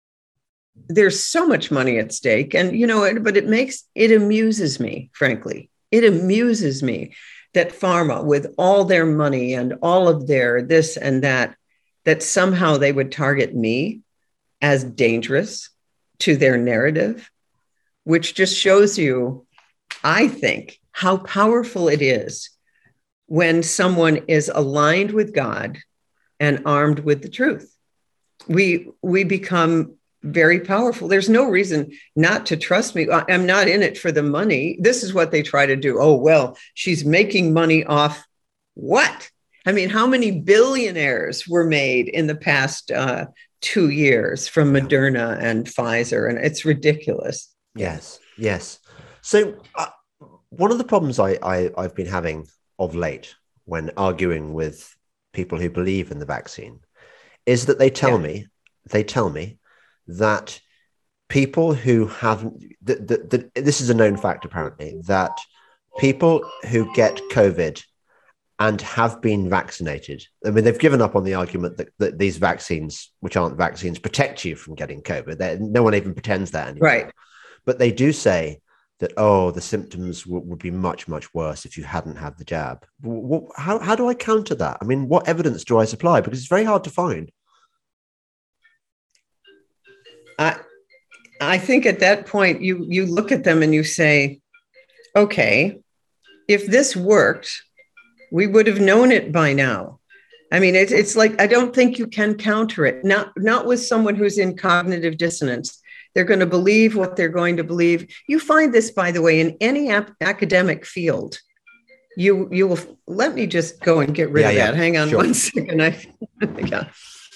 There's so much money at stake. And, you know, but it makes, it amuses me, frankly. It amuses me that pharma, with all their money and all of their this and that, that somehow they would target me as dangerous to their narrative, which just shows you, I think, how powerful it is when someone is aligned with God and armed with the truth. We, we become very powerful. There's no reason not to trust me. I'm not in it for the money. This is what they try to do. Oh, well, she's making money off what? I mean, how many billionaires were made in the past uh, two years from Moderna and Pfizer? And it's ridiculous.
Yes, yes. So uh, one of the problems I, I, I've been having of late when arguing with people who believe in the vaccine is that they tell yeah. me, they tell me, that people who haven't, that, that, that this is a known fact apparently, that people who get COVID and have been vaccinated, I mean, they've given up on the argument that, that these vaccines, which aren't vaccines, protect you from getting COVID. They're, no one even pretends that anymore.
Right.
But they do say that, oh, the symptoms w- would be much, much worse if you hadn't had the jab. W- how, how do I counter that? I mean, what evidence do I supply? Because it's very hard to find.
I, I think at that point, you, you look at them and you say, okay, if this worked, we would have known it by now. I mean, it, it's like, I don't think you can counter it, not, not with someone who's in cognitive dissonance. They're going to believe what they're going to believe. You find this, by the way, in any ap- academic field. You, you will, let me just go and get rid yeah, of yeah, that. Hang on sure. one second. I, yeah.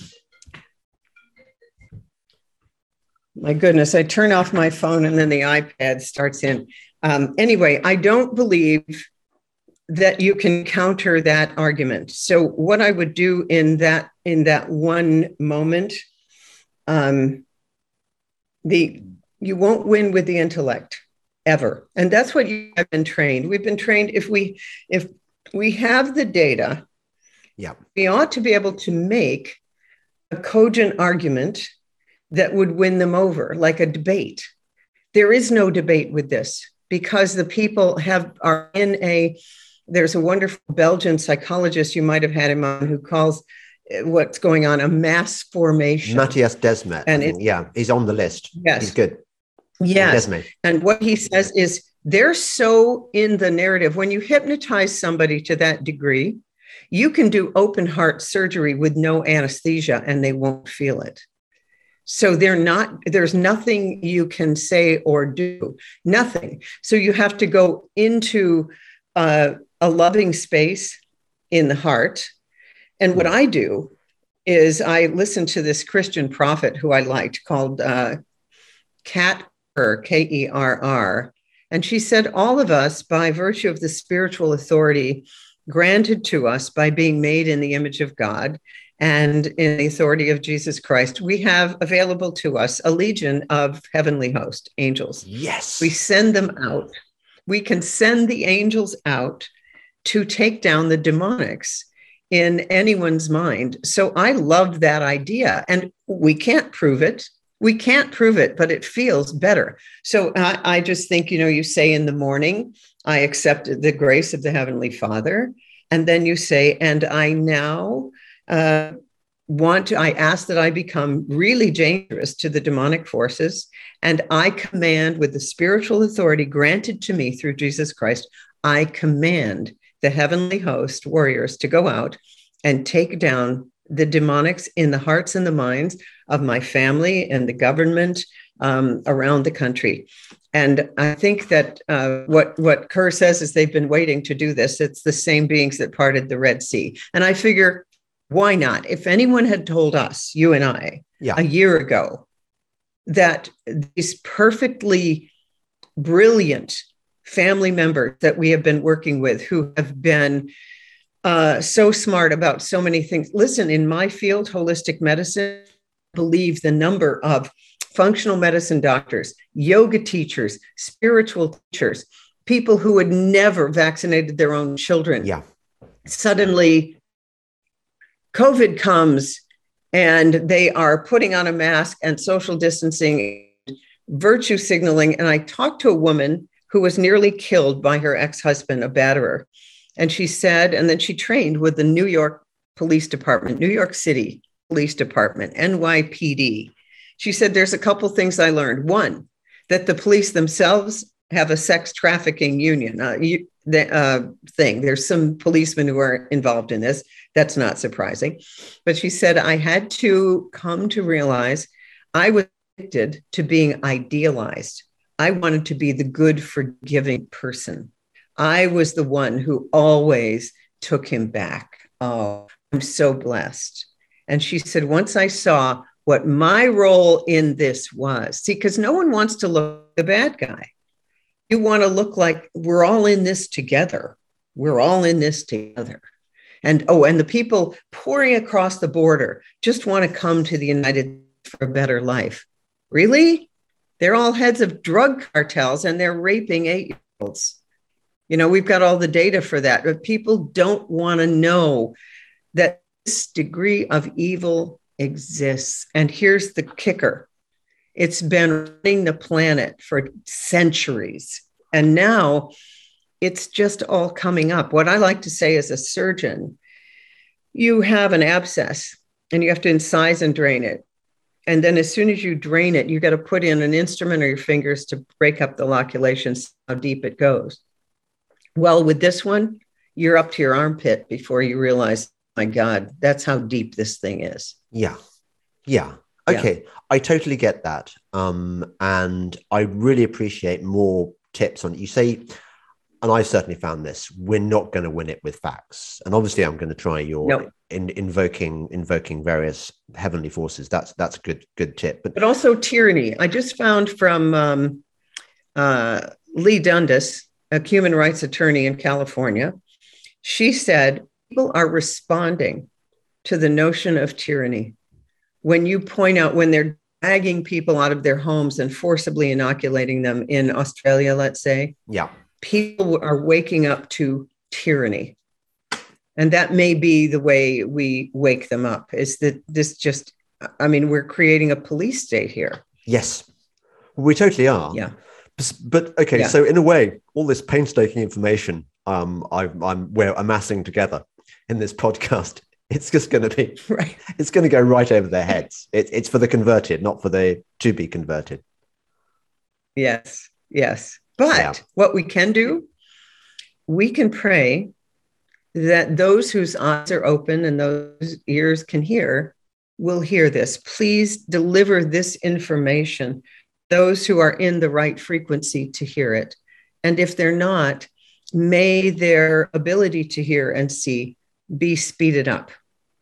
My goodness, I turn off my phone and then the iPad starts in. Um, anyway, I don't believe that you can counter that argument. So what I would do in that in that one moment, um, the you won't win with the intellect ever, and that's what you have been trained. We've been trained if we if we have the data,
yeah,
we ought to be able to make a cogent argument that would win them over, like a debate. There is no debate with this because the people have are in a, there's a wonderful Belgian psychologist you might have had him on who calls what's going on a mass formation.
Matthias Desmet. And it, yeah, he's on the list.
Yes.
He's good.
Yes. Desmet. And what he says is they're so in the narrative. When you hypnotize somebody to that degree, you can do open heart surgery with no anesthesia and they won't feel it. So they're not, there's nothing you can say or do, nothing. So you have to go into uh, a loving space in the heart. And what I do is I listen to this Christian prophet who I liked called uh, Kat Kerr, K E R R. And she said, all of us, by virtue of the spiritual authority granted to us by being made in the image of God and in the authority of Jesus Christ, we have available to us a legion of heavenly host, angels.
Yes.
We send them out. We can send the angels out to take down the demonics in anyone's mind. So I love that idea. And we can't prove it. We can't prove it, but it feels better. So I, I just think, you know, you say in the morning, I accepted the grace of the Heavenly Father. And then you say, and I now uh, want to, I ask that I become really dangerous to the demonic forces. And I command, with the spiritual authority granted to me through Jesus Christ, I command the heavenly host warriors to go out and take down the demonics in the hearts and the minds of my family and the government um, around the country. And I think that uh, what, what Kerr says is they've been waiting to do this. It's the same beings that parted the Red Sea. And I figure, why not? If anyone had told us, you and I, yeah. a year ago, that these perfectly brilliant family members that we have been working with who have been uh, so smart about so many things. Listen, in my field, holistic medicine, I believe the number of functional medicine doctors, yoga teachers, spiritual teachers, people who had never vaccinated their own children.
Yeah.
Suddenly, COVID comes and they are putting on a mask and social distancing, virtue signaling. And I talked to a woman who was nearly killed by her ex-husband, a batterer. And she said, and then she trained with the New York Police Department, New York City Police Department, N Y P D. She said, there's a couple things I learned. One, that the police themselves have a sex trafficking union uh, you, the, uh, thing. There's some policemen who are involved in this. That's not surprising. But she said, I had to come to realize I was addicted to being idealized. I wanted to be the good, forgiving person. I was the one who always took him back. Oh, I'm so blessed. And she said, once I saw what my role in this was, see, because no one wants to look like the bad guy. You want to look like we're all in this together. We're all in this together. And, oh, and the people pouring across the border just want to come to the United States for a better life. Really? They're all heads of drug cartels and they're raping eight-year-olds. You know, we've got all the data for that, but people don't want to know that this degree of evil exists. And here's the kicker. It's been running the planet for centuries. And now it's just all coming up. What I like to say as a surgeon, you have an abscess and you have to incise and drain it. And then as soon as you drain it, you got to put in an instrument or your fingers to break up the loculations, how deep it goes. Well, with this one, you're up to your armpit before you realize, my God, that's how deep this thing is.
Yeah. Yeah. Okay. Yeah. I totally get that. Um, and I really appreciate more tips on it. You say, and I certainly found this, we're not going to win it with facts. And obviously I'm going to try your nope. in, invoking, invoking various heavenly forces. That's, that's a good, good tip. But,
but also tyranny. I just found from um, uh, Lee Dundas, a human rights attorney in California, she said, people are responding to the notion of tyranny. When you point out, when they're dragging people out of their homes and forcibly inoculating them in Australia, let's say,
yeah,
people are waking up to tyranny. And that may be the way we wake them up, is that this just, I mean, we're creating a police state here.
Yes, we totally are.
Yeah.
But okay, yeah. So in a way, all this painstaking information um, I, I'm we're amassing together in this podcast, it's just going to be right. It's going to go right over their heads. It, it's for the converted, not for the to be converted.
Yes, yes. But yeah. What we can do, we can pray that those whose eyes are open and those ears can hear will hear this, please deliver this information, those who are in the right frequency to hear it. And if they're not, may their ability to hear and see be speeded up.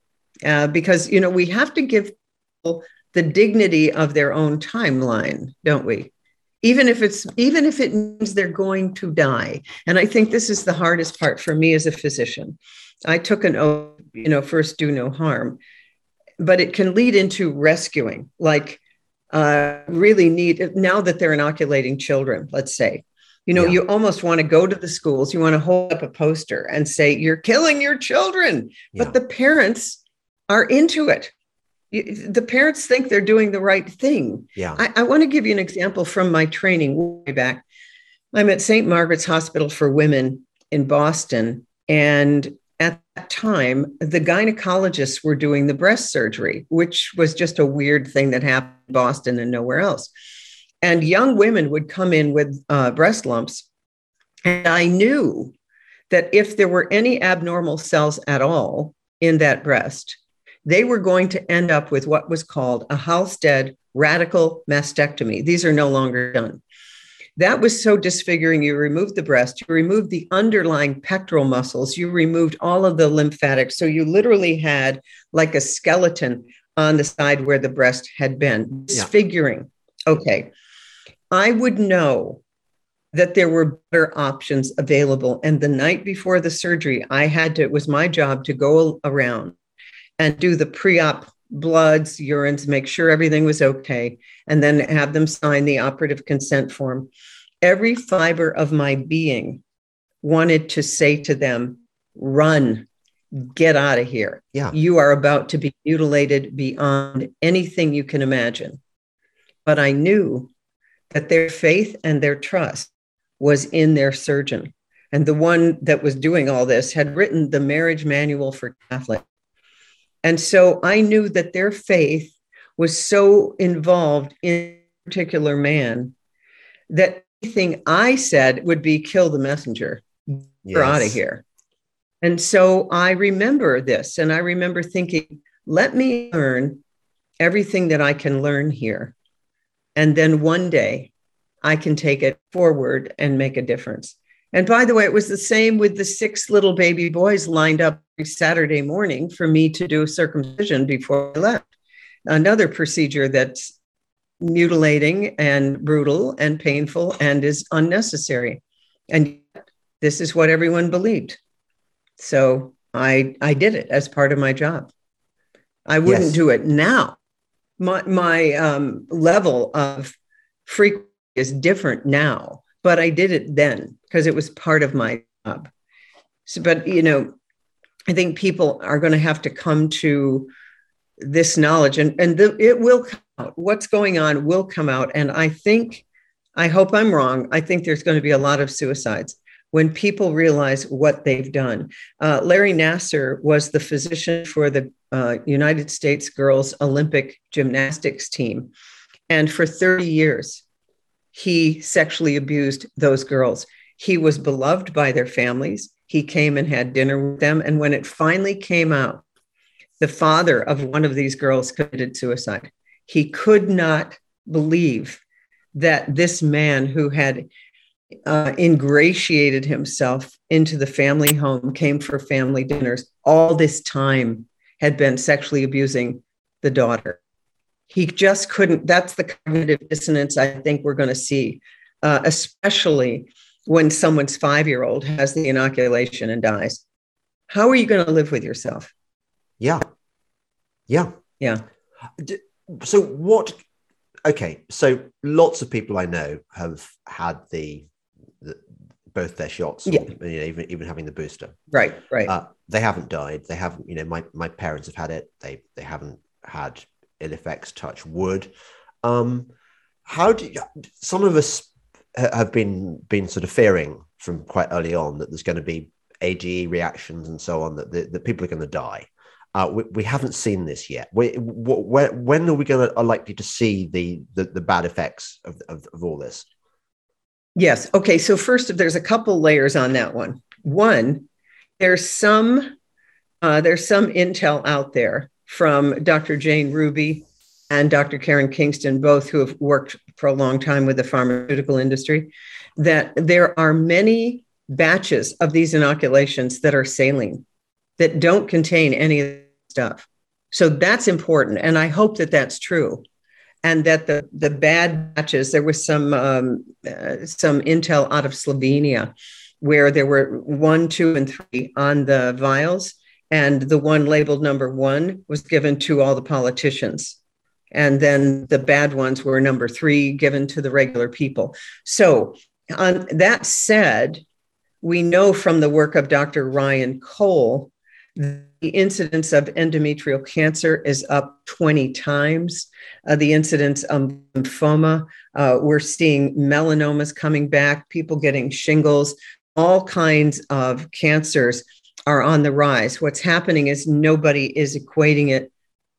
Uh, because, you know, we have to give people the dignity of their own timeline, don't we? Even if it's, even if it means they're going to die. And I think this is the hardest part for me as a physician. I took an oath, you know, first do no harm, but it can lead into rescuing, like uh, really need, now that they're inoculating children, let's say, you know, yeah. you almost want to go to the schools, you want to hold up a poster and say, you're killing your children, yeah. but the parents are into it. You, the parents think they're doing the right thing.
Yeah.
I, I want to give you an example from my training way back. I'm at Saint Margaret's Hospital for Women in Boston. And at that time, the gynecologists were doing the breast surgery, which was just a weird thing that happened in Boston and nowhere else. And young women would come in with uh, breast lumps. And I knew that if there were any abnormal cells at all in that breast, they were going to end up with what was called a Halsted radical mastectomy. These are no longer done. That was so disfiguring. You removed the breast, you removed the underlying pectoral muscles, you removed all of the lymphatics. So you literally had like a skeleton on the side where the breast had been, disfiguring. Yeah. Okay. I would know that there were better options available. And the night before the surgery, I had to, it was my job to go around and do the pre-op bloods, urines, make sure everything was okay, and then have them sign the operative consent form. Every fiber of my being wanted to say to them, run, get out of here.
Yeah.
You are about to be mutilated beyond anything you can imagine. But I knew that their faith and their trust was in their surgeon. And the one that was doing all this had written the marriage manual for Catholics. And so I knew that their faith was so involved in a particular man that anything I said would be kill the messenger, yes. We're out of here. And so I remember this, and I remember thinking, let me learn everything that I can learn here. And then one day I can take it forward and make a difference. And by the way, it was the same with the six little baby boys lined up every Saturday morning for me to do circumcision before I left. Another procedure that's mutilating and brutal and painful and is unnecessary. And this is what everyone believed. So I, I did it as part of my job. I wouldn't yes. do it now. My, my um, level of frequency is different now, but I did it then because it was part of my job. So, but, you know, I think people are going to have to come to this knowledge, and, and the, it will come out. What's going on will come out. And I think, I hope I'm wrong. I think there's going to be a lot of suicides when people realize what they've done. Uh, Larry Nassar was the physician for the uh, United States girls Olympic gymnastics team. And for thirty years, he sexually abused those girls. He was beloved by their families. He came and had dinner with them. And when it finally came out, the father of one of these girls committed suicide. He could not believe that this man who had uh, ingratiated himself into the family home, came for family dinners, all this time had been sexually abusing the daughter. He just couldn't. That's the cognitive dissonance I think we're going to see, uh, especially when someone's five-year-old has the inoculation and dies. How are you going to live with yourself?
Yeah. Yeah.
Yeah.
So what, okay. So lots of people I know have had the, the both their shots,
yeah.
or, you know, even, even having the booster.
Right. Right.
Uh, they haven't died. They haven't, you know, my, my parents have had it. They, they haven't had ill effects, touch wood. Um, how do you, some of us have been, been sort of fearing from quite early on that there's going to be A D E reactions and so on, that, that, that people are going to die. Uh, we, we haven't seen this yet. We, when, when are we going to are likely to see the, the, the bad effects of, of, of all this?
Yes. Okay. So first, there's a couple layers on that one. One, there's some, uh, there's some intel out there from Doctor Jane Ruby and Doctor Karen Kingston, both who have worked for a long time with the pharmaceutical industry, that there are many batches of these inoculations that are saline that don't contain any of the stuff. So that's important. And I hope that that's true. And that the, the bad batches, there was some, um, uh, some intel out of Slovenia where there were one, two, and three on the vials. And the one labeled number one was given to all the politicians. And then the bad ones were number three, given to the regular people. So on that said, we know from the work of Doctor Ryan Cole, the incidence of endometrial cancer is up twenty times. Uh, the incidence of lymphoma, uh, we're seeing melanomas coming back, people getting shingles, all kinds of cancers are on the rise. What's happening is nobody is equating it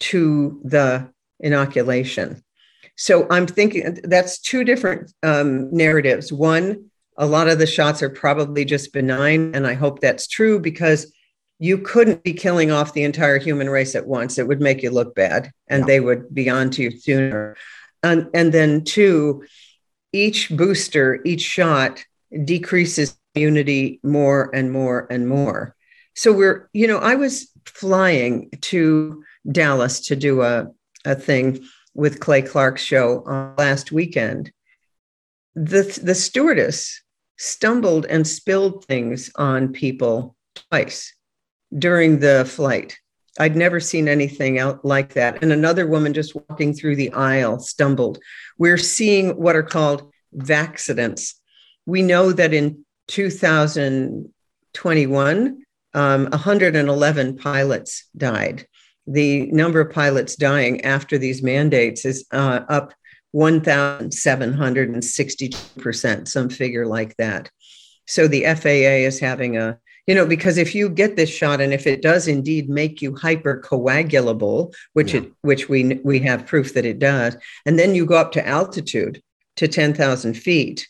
to the inoculation. So I'm thinking that's two different um, narratives. One, a lot of the shots are probably just benign, and I hope that's true because you couldn't be killing off the entire human race at once. It would make you look bad, and yeah. they would be on to you sooner. And, and then two, each booster, each shot decreases immunity more and more and more. So we're, you know, I was flying to Dallas to do a, a thing with Clay Clark's show uh, last weekend. The, the stewardess stumbled and spilled things on people twice during the flight. I'd never seen anything out like that. And another woman just walking through the aisle stumbled. We're seeing what are called vaccidents. We know that in two thousand twenty-one, um, one hundred eleven pilots died. The number of pilots dying after these mandates is uh, up one thousand seven hundred sixty-two percent, some figure like that. So the F A A is having a, you know, because if you get this shot and if it does indeed make you hypercoagulable, which yeah. it, which we we have proof that it does, and then you go up to altitude to ten thousand feet,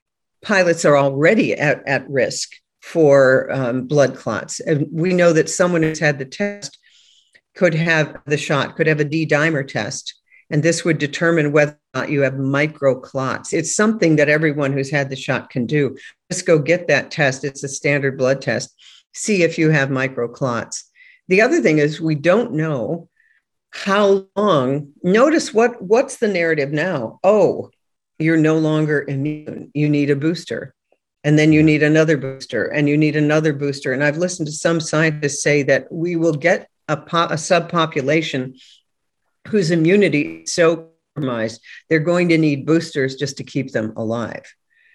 pilots are already at, at risk for um, blood clots. And we know that someone who's had the test could have the shot, could have a D-dimer test, and this would determine whether or not you have microclots. It's something that everyone who's had the shot can do. Just go get that test. It's a standard blood test. See if you have microclots. The other thing is we don't know how long. Notice what, what's the narrative now? Oh, you're no longer immune. You need a booster. And then you need another booster, and you need another booster. And I've listened to some scientists say that we will get a, po- a subpopulation whose immunity is so compromised, they're going to need boosters just to keep them alive.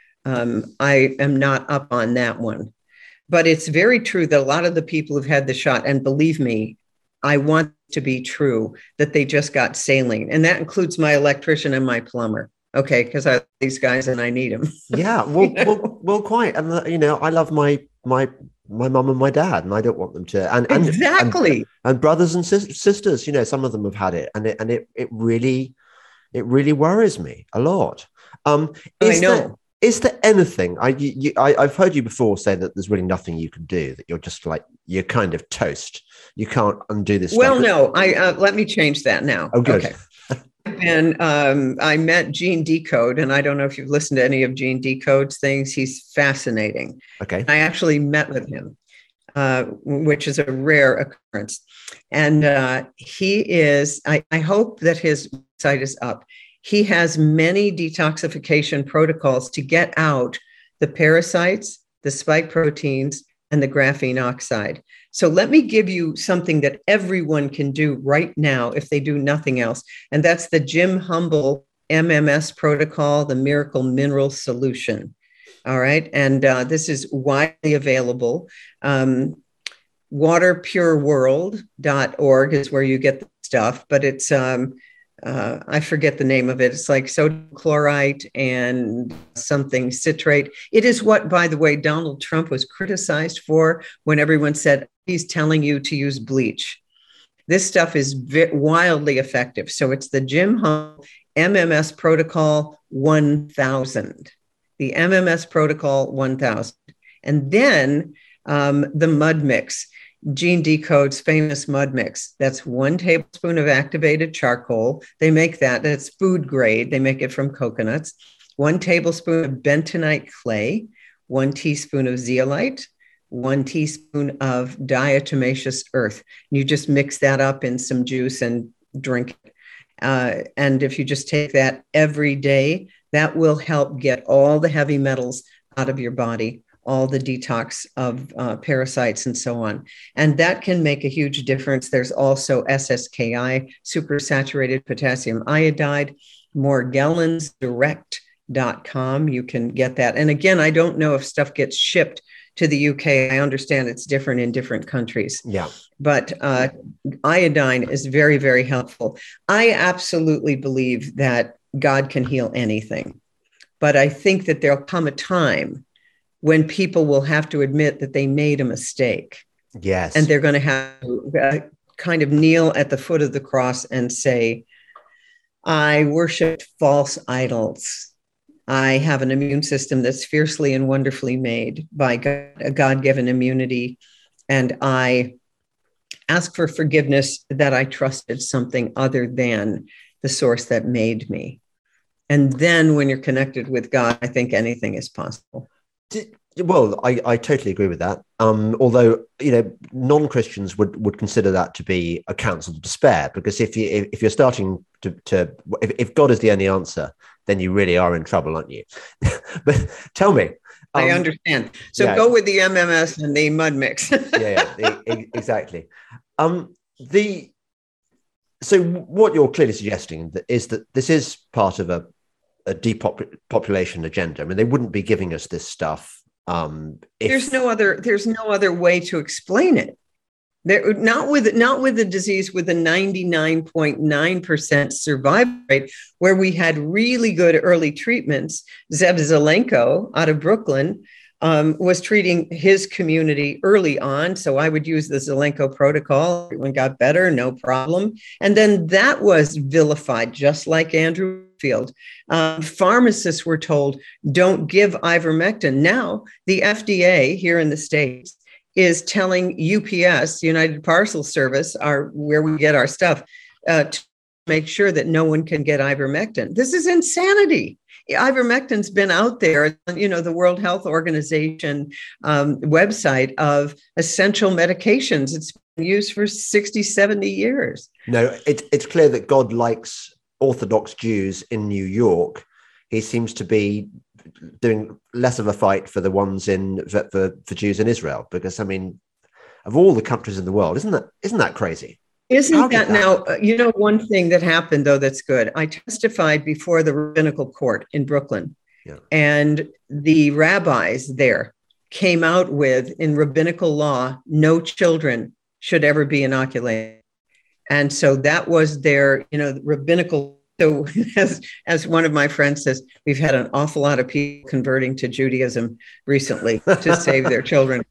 Um, I am not up on that one. But it's very true that a lot of the people who've had the shot, and believe me, I want it to be true, that they just got saline. And that includes my electrician and my plumber. Okay, because I love these guys and I need them.
Yeah, well, well, well, quite. And uh, you know, I love my my my mum and my dad, and I don't want them to. And, and
exactly.
And, and brothers and sis- sisters, you know, some of them have had it, and it and it it really, it really worries me a lot. Um, is
I know.
There, is there anything? I, you, I I've heard you before say that there's really nothing you can do. That you're just like you're kind of toast. You can't undo this.
Well,
stuff.
no. I uh, let me change that now.
Oh, good.
Okay. And um, I met Gene Decode, and I don't know if you've listened to any of Gene Decode's things. He's fascinating.
Okay.
I actually met with him, uh, which is a rare occurrence. And uh, he is, I, I hope that his site is up. He has many detoxification protocols to get out the parasites, the spike proteins, and the graphene oxide. So let me give you something that everyone can do right now if they do nothing else. And that's the Jim Humble M M S protocol, the Miracle Mineral Solution. All right. And uh, this is widely available. Um, water pure world dot org is where you get the stuff, but it's, um, uh, I forget the name of it. It's like sodium chloride and something citrate. It is what, by the way, Donald Trump was criticized for when everyone said he's telling you to use bleach. This stuff is vi- wildly effective. So it's the Jim Humble M M S Protocol one thousand, the M M S Protocol one thousand. And then um, the mud mix. Gene Decode's famous mud mix. That's one tablespoon of activated charcoal. They make that. That's food grade. They make it from coconuts. One tablespoon of bentonite clay, one teaspoon of zeolite, one teaspoon of diatomaceous earth. You just mix that up in some juice and drink it. Uh, and if you just take that every day, that will help get all the heavy metals out of your body, all the detox of uh, parasites and so on. And that can make a huge difference. There's also S S K I, supersaturated potassium iodide, Morgellons Direct dot com. You can get that. And again, I don't know if stuff gets shipped to the U K. I understand it's different in different countries.
Yeah.
But uh, iodine is very, very helpful. I absolutely believe that God can heal anything. But I think that there'll come a time when people will have to admit that they made a mistake.
Yes.
And they're going to have to uh, kind of kneel at the foot of the cross and say, I worshiped false idols. I have an immune system that's fiercely and wonderfully made by God, a God-given immunity. And I ask for forgiveness that I trusted something other than the source that made me. And then when you're connected with God, I think anything is possible.
Well, I, I totally agree with that. Um, although, you know, non-Christians would, would consider that to be a counsel to despair, because if you if you're starting to, to if, if God is the only answer, then you really are in trouble, aren't you? But tell me. Um,
I understand. So
yeah.
Go with the M M S and the mud mix.
yeah, yeah, exactly. Um, the so what you're clearly suggesting is that this is part of a, a depopulation agenda. I mean, they wouldn't be giving us this stuff. Um, if...
There's no other. There's no other way to explain it. There, not with not with the disease with a ninety-nine point nine percent survival rate, where we had really good early treatments. Zev Zelenko out of Brooklyn um, was treating his community early on. So I would use the Zelenko protocol. Everyone got better, no problem. And then that was vilified, just like Andrew Field. Um, pharmacists were told, don't give ivermectin. Now, the F D A here in the States is telling U P S, United Parcel Service, our where we get our stuff, uh, to make sure that no one can get ivermectin. This is insanity. Ivermectin's been out there, you know, the World Health Organization um, website of essential medications. It's been used for sixty, seventy years.
No, it, it's clear that God likes Orthodox Jews in New York. He seems to be doing less of a fight for the ones in for, for, for Jews in Israel, because I mean, of all the countries in the world, isn't that isn't that crazy?
Isn't that, that now, uh, you know, one thing that happened, though, that's good. I testified before the rabbinical court in Brooklyn, yeah. And the rabbis there came out with, in rabbinical law, no children should ever be inoculated. And so that was their, you know, rabbinical. So as, as one of my friends says, we've had an awful lot of people converting to Judaism recently to save their children.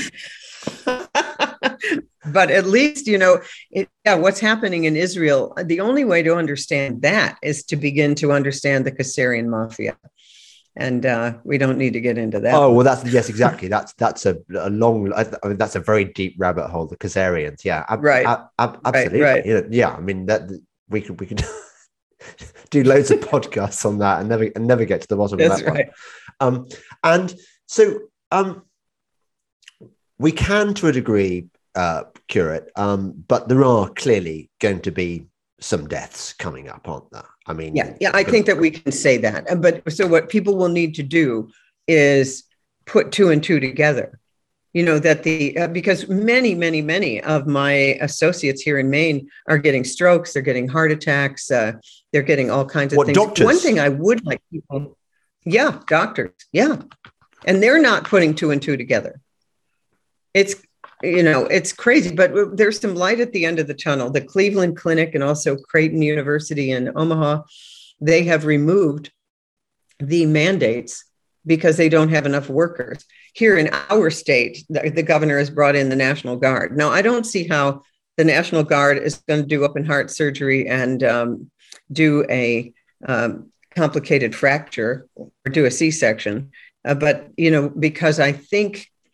But at least, you know, it, yeah, what's happening in Israel, the only way to understand that is to begin to understand the Khazarian mafia. And uh, we don't need to get into that.
Oh, well, that's, yes, exactly. That's that's a, a long, I mean, that's a very deep rabbit hole, the Khazarians. Yeah, ab-
right.
Ab- ab- absolutely.
Right, right.
You know, yeah, I mean, that we could, we could do loads of podcasts on that and never, and never get to the bottom
that's
of that
right.
one. Um, and so um, we can, to a degree, uh, cure it, um, but there are clearly going to be some deaths coming up, aren't there? I mean,
yeah, yeah, I think that we can say that. But so what people will need to do is put two and two together. You know, that the, uh, because many, many, many of my associates here in Maine are getting strokes, they're getting heart attacks, uh, they're getting all kinds of
what,
things.
Doctors?
One thing I would like people, yeah, doctors, yeah. And they're not putting two and two together. It's, you know, it's crazy, but there's some light at the end of the tunnel. The Cleveland Clinic and also Creighton University in Omaha, they have removed the mandates because they don't have enough workers. Here in our state, the, the governor has brought in the National Guard. Now, I don't see how the National Guard is going to do open heart surgery and um, do a um, complicated fracture or do a C-section. Uh, but, you know, because I think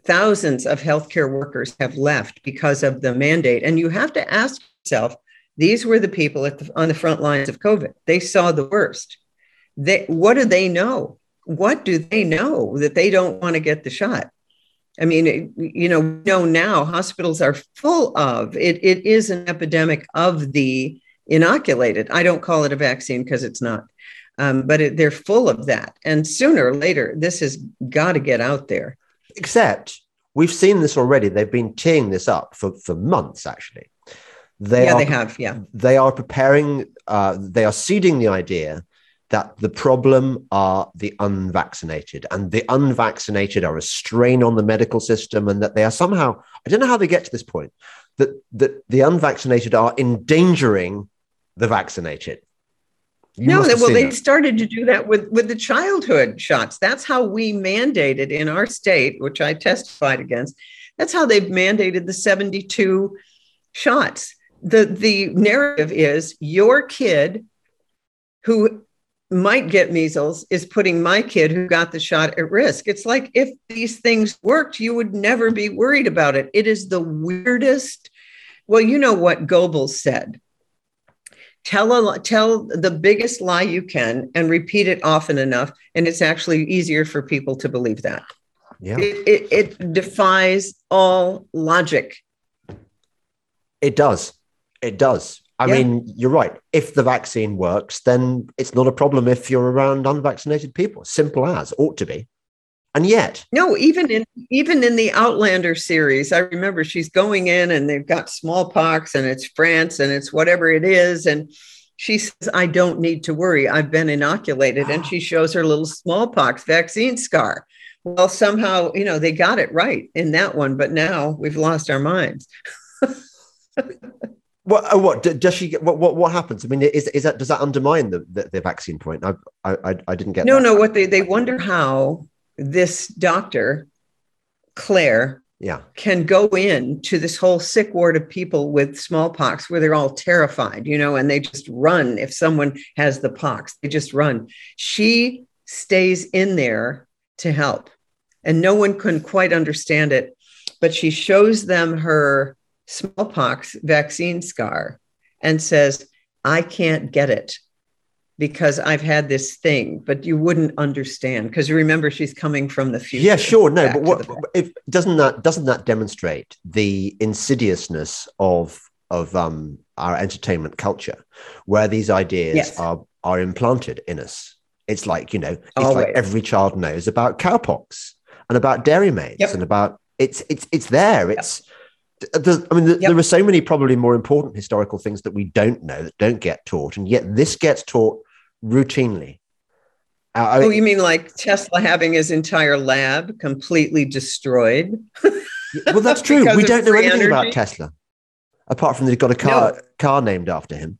thousands of healthcare workers have left because of the mandate. And you have to ask yourself, these were the people at the, on the front lines of COVID. They saw the worst. They, what do they know? What do they know that they don't want to get the shot? I mean, you know, we know now hospitals are full of it. It is an epidemic of the inoculated. I don't call it a vaccine because it's not, um, but it, they're full of that. And sooner or later, this has got to get out there.
Except we've seen this already. They've been teeing this up for, for months, actually. They
yeah,
are,
they have. Yeah.
They are preparing, uh, they are seeding the idea that the problem are the unvaccinated, and the unvaccinated are a strain on the medical system, and that they are somehow, I don't know how they get to this point, that, that the unvaccinated are endangering the vaccinated. You
no, well, they
that.
started to do that with, with the childhood shots. That's how we mandated in our state, which I testified against. That's how they've mandated the seventy-two shots. The, the narrative is your kid who might get measles is putting my kid who got the shot at risk. It's like, if these things worked, you would never be worried about it. It is the weirdest. Well, you know what Goebbels said. Tell a, tell the biggest lie you can and repeat it often enough, and it's actually easier for people to believe that.
Yeah.
It, it, it defies all logic.
It does. It does. I yeah. mean, you're right. If the vaccine works, then it's not a problem if you're around unvaccinated people. Simple as, ought to be. And yet.
No, even in even in the Outlander series, I remember she's going in and they've got smallpox and it's France and it's whatever it is. And she says, I don't need to worry. I've been inoculated. And she shows her little smallpox vaccine scar. Well, somehow, you know, they got it right in that one. But now we've lost our minds.
What? What does she get? What? What? What happens? I mean, is is that does that undermine the the, the vaccine point? I I I didn't get.
No,
that.
no. What they they wonder how this doctor, Claire,
yeah,
can go in to this whole sick ward of people with smallpox where they're all terrified, you know, and they just run if someone has the pox. They just run. She stays in there to help, and no one can quite understand it, but she shows them her smallpox vaccine scar and says, I can't get it because I've had this thing, but you wouldn't understand because you remember she's coming from the future.
Yeah, sure. No, but what if doesn't that doesn't that demonstrate the insidiousness of of um our entertainment culture, where these ideas yes. are are implanted in us? It's like, you know, it's Always. like every child knows about cowpox and about dairy maids yep. and about it's it's it's there. It's yep. The, I mean, the, yep. there are so many probably more important historical things that we don't know, that don't get taught, and yet this gets taught routinely. Uh,
oh, I, you mean like Tesla having his entire lab completely destroyed?
Well, that's true. We don't know anything energy? about Tesla, apart from that he's got a car no. car named after him.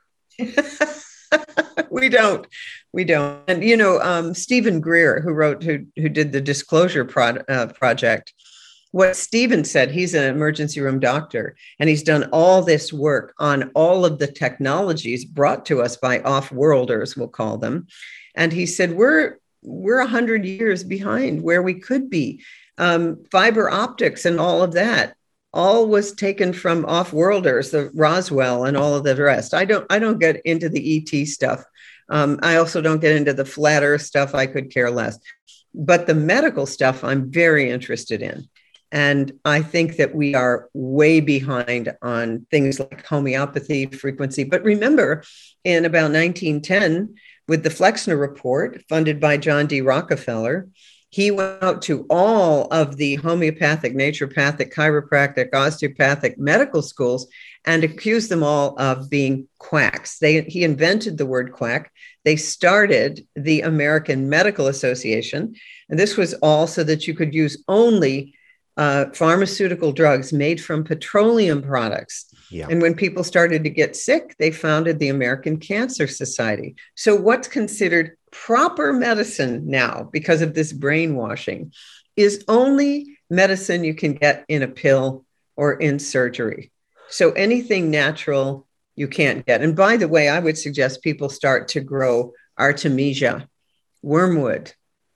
we don't. We don't. And, you know, um, Stephen Greer, who wrote, who, who did the Disclosure pro, uh, Project, what Stephen said, he's an emergency room doctor, and he's done all this work on all of the technologies brought to us by off-worlders, we'll call them. And he said, we're we're one hundred years behind where we could be. Um, fiber optics and all of that, all was taken from off-worlders, the Roswell and all of the rest. I don't, I don't get into the E T stuff. Um, I also don't get into the flat earth stuff. I could care less. But the medical stuff, I'm very interested in. And I think that we are way behind on things like homeopathy, frequency. But remember, in about nineteen ten, with the Flexner Report, funded by John D. Rockefeller, he went out to all of the homeopathic, naturopathic, chiropractic, osteopathic medical schools and accused them all of being quacks. They, he invented the word quack. They started the American Medical Association. And this was all so that you could use only Uh, pharmaceutical drugs made from petroleum products.
Yeah.
And when people started to get sick, they founded the American Cancer Society. So what's considered proper medicine now, because of this brainwashing, is only medicine you can get in a pill or in surgery. So anything natural you can't get. And by the way, I would suggest people start to grow Artemisia, wormwood,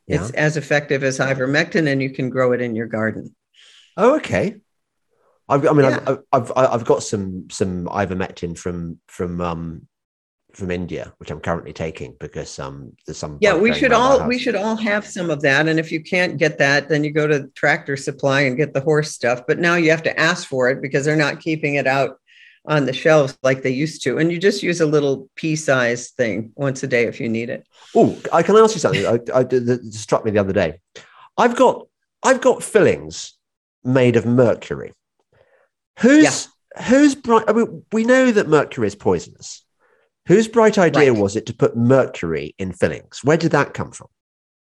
Yeah.
It's as effective as ivermectin, and you can grow it in your garden.
Oh, okay. I've, I mean,
Yeah.
I've, I've I've got some some ivermectin from from um from India, which I'm currently taking because um there's some
Yeah,
bug
we
going
should
around our
all
house.
we should all have some of that. And if you can't get that, then you go to Tractor Supply and get the horse stuff. But now you have to ask for it because they're not keeping it out on the shelves like they used to. And you just use a little pea-sized thing once a day if you need it.
Oh, I can ask you something. I, I, that struck me the other day. I've got I've got fillings made of mercury. Who's yeah. who's bright? I mean, we know that mercury is poisonous. Whose bright idea right. was it to put mercury in fillings? Where did that come from?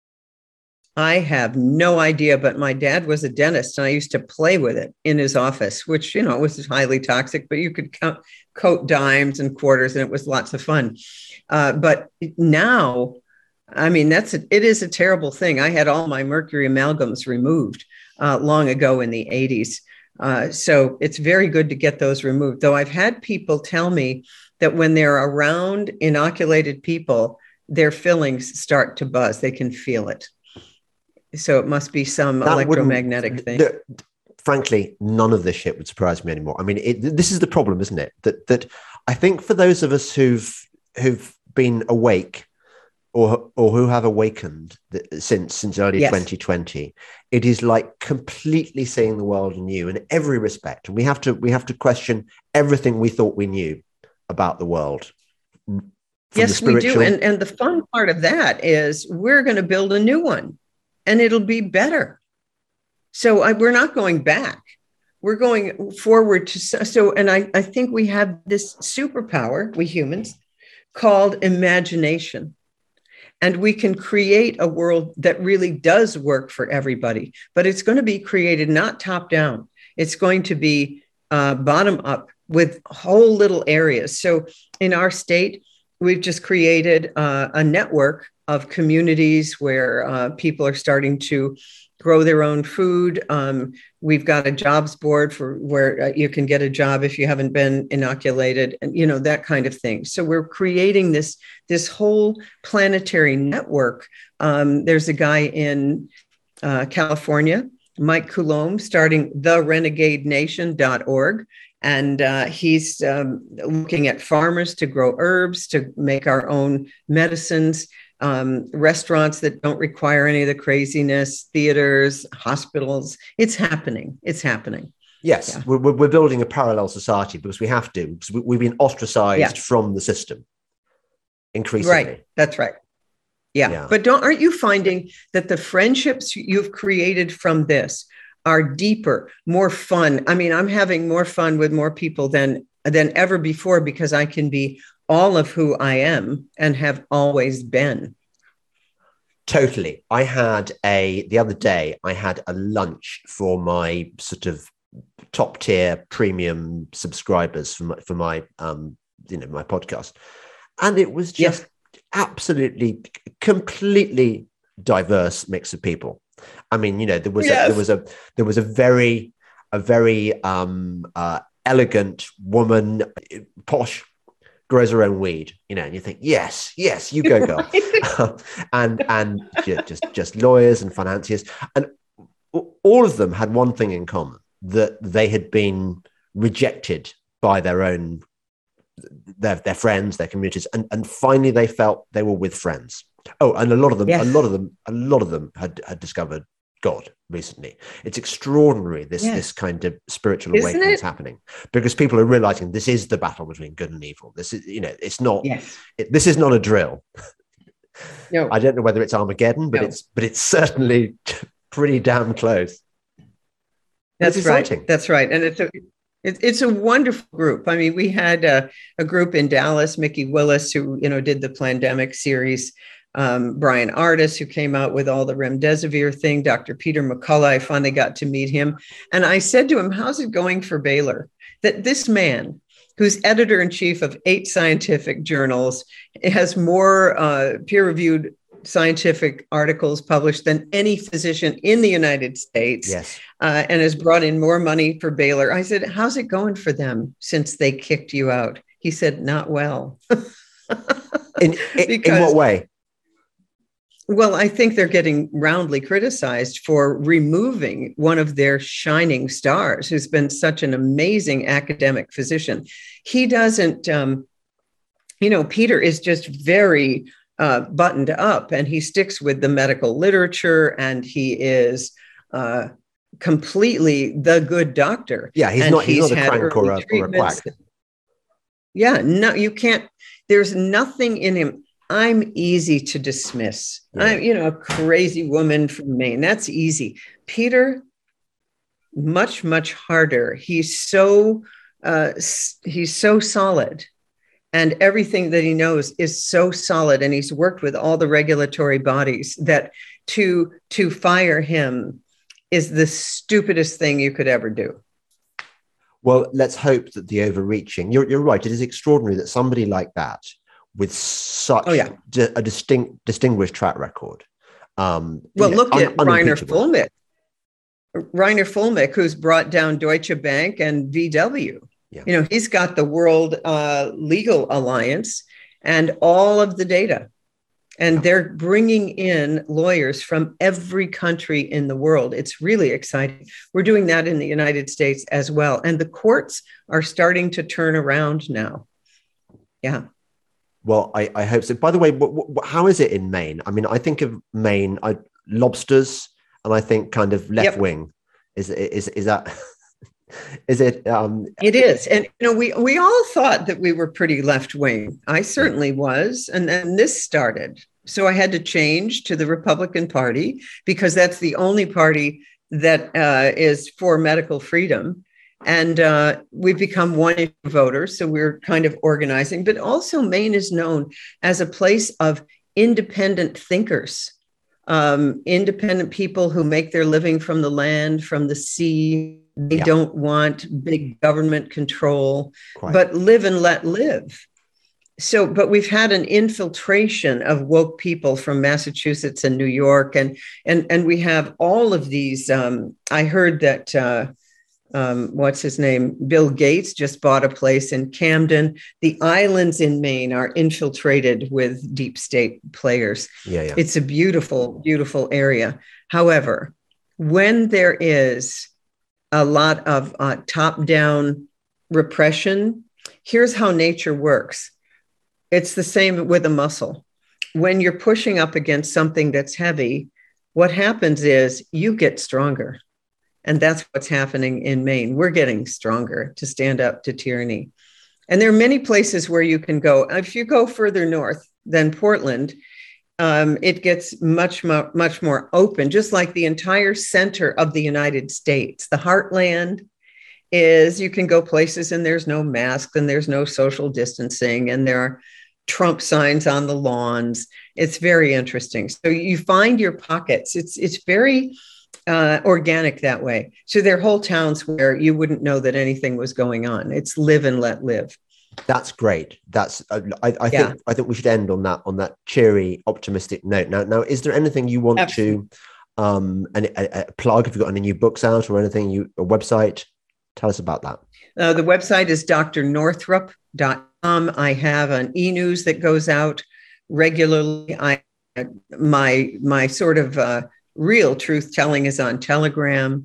I have no idea, but my dad was a dentist and I used to play with it in his office, which, you know, was highly toxic, but you could count, coat dimes and quarters and it was lots of fun. Uh, but now, I mean, that's a, it is a terrible thing. I had all my mercury amalgams removed uh, long ago in the eighties. Uh, so it's very good to get those removed, though I've had people tell me that when they're around inoculated people, their fillings start to buzz. They can feel it. So it must be some that electromagnetic thing.
The, frankly, none of this shit would surprise me anymore. I mean, it, this is the problem, isn't it? That that I think for those of us who've who've been awake or or who have awakened since since early yes. twenty twenty, it is like completely seeing the world anew in every respect, and we have to we have to question everything we thought we knew about the world.
Yes, we do. And, and the fun part of that is we're going to build a new one and it'll be better. So I, we're not going back. We're going forward to so. And I, I think we have this superpower, we humans, called imagination. And we can create a world that really does work for everybody. But it's going to be created not top down. It's going to be uh, bottom up, with whole little areas. So in our state, we've just created uh, a network of communities where uh, people are starting to grow their own food. Um, we've got a jobs board for where uh, you can get a job if you haven't been inoculated, and you know, that kind of thing. So we're creating this, this whole planetary network. Um, there's a guy in uh, California, Mike Coulombe, starting the renegade nation dot org. And uh, he's um, looking at farmers to grow herbs, to make our own medicines, um, restaurants that don't require any of the craziness, theaters, hospitals. It's happening. It's happening.
Yes, yeah. we're, we're building a parallel society because we have to. Because we, we've been ostracized yeah. from the system increasingly.
Right. That's right. Yeah. yeah. But don't aren't you finding that the friendships you've created from this are deeper, more fun? I mean, I'm having more fun with more people than than ever before because I can be all of who I am and have always been.
Totally. I had a, the other day, I had a lunch for my sort of top tier premium subscribers for my, for my, um, you know, my podcast. And it was just yes. absolutely, completely diverse mix of people. I mean, you know, there was yes. a, there was a there was a very a very um, uh, elegant woman, posh, grows her own weed, you know, and you think, yes, yes, you go, girl, and and just just lawyers and financiers, and all of them had one thing in common, that they had been rejected by their own their their friends, their communities, and and finally they felt they were with friends. Oh, and a lot of them, yes. a lot of them, a lot of them had, had discovered God recently. It's extraordinary, this yes. this kind of spiritual Isn't awakening is happening, because people are realizing this is the battle between good and evil. This is, you know, it's not. Yes. It, this is not a drill. No, I don't know whether it's Armageddon, but no. it's but it's certainly pretty damn close.
That's right. That's right, and it's a. It's a wonderful group. I mean, we had a, a group in Dallas, Mickey Willis, who, you know, did the Plandemic series, um, Brian Ardis, who came out with all the remdesivir thing, Doctor Peter McCullough. I finally got to meet him. And I said to him, how's it going for Baylor? That this man, who's editor-in-chief of eight scientific journals, has more uh, peer-reviewed scientific articles published than any physician in the United States,
yes,
uh, and has brought in more money for Baylor. I said, how's it going for them since they kicked you out? He said, not well.
in, in, in what way?
Well, I think they're getting roundly criticized for removing one of their shining stars, who's been such an amazing academic physician. He doesn't, um, you know, Peter is just very uh, buttoned up, and he sticks with the medical literature, and he is uh, completely the good doctor.
Yeah, he's
and
not. He's,
he's
not a crank or a, or a quack.
Yeah, no, you can't. There's nothing in him. I'm easy to dismiss. Yeah. I'm, you know, a crazy woman from Maine. That's easy. Peter, much, much harder. He's so uh, he's so solid, and everything that he knows is so solid. And he's worked with all the regulatory bodies that to to fire him is the stupidest thing you could ever do.
Well, let's hope that the overreaching. You're you're right. It is extraordinary that somebody like that, with such oh, yeah. di- a distinct, distinguished track record. Um,
well, look un- at Reiner Fuellmich. Reiner Fuellmich, who's brought down Deutsche Bank and V W. Yeah. You know, he's got the World uh, Legal Alliance and all of the data. And yeah. they're bringing in lawyers from every country in the world. It's really exciting. We're doing that in the United States as well. And the courts are starting to turn around now. Yeah.
Well, I, I hope so. By the way, w- w- how is it in Maine? I mean, I think of Maine, I, lobsters, and I think kind of left yep. wing. Is is is that? Is it? Um,
it is, and you know, we we all thought that we were pretty left wing. I certainly was, and then this started. So I had to change to the Republican Party because that's the only party that uh, is for medical freedom. And uh, we've become one issue voters, so we're kind of organizing. But also Maine is known as a place of independent thinkers, um, independent people who make their living from the land, from the sea. They yeah. don't want big government control, Quite. but live and let live. So, but we've had an infiltration of woke people from Massachusetts and New York, and and and we have all of these. Um, I heard that. Uh, Um, what's his name? Bill Gates just bought a place in Camden. The islands in Maine are infiltrated with deep state players.
Yeah, yeah.
It's a beautiful, beautiful area. However, when there is a lot of uh, top-down repression, here's how nature works. It's the same with a muscle. When you're pushing up against something that's heavy, what happens is you get stronger. And that's what's happening in Maine. We're getting stronger to stand up to tyranny. And there are many places where you can go. If you go further north than Portland, um, it gets much, much, much more open, just like the entire center of the United States. The heartland is, you can go places and there's no masks and there's no social distancing and there are Trump signs on the lawns. It's very interesting. So you find your pockets. It's, it's very... Uh, organic that way. So there are whole towns where you wouldn't know that anything was going on. It's live and let live.
That's great. That's uh, I, I yeah. think I think we should end on that on that cheery, optimistic note. Now, now, is there anything you want Absolutely. to um and a, a plug? Have you got any new books out or anything? You a website? Tell us about that.
Uh, the website is d r northrup dot com. I have an e-news that goes out regularly. I my my sort of uh, real truth telling is on Telegram.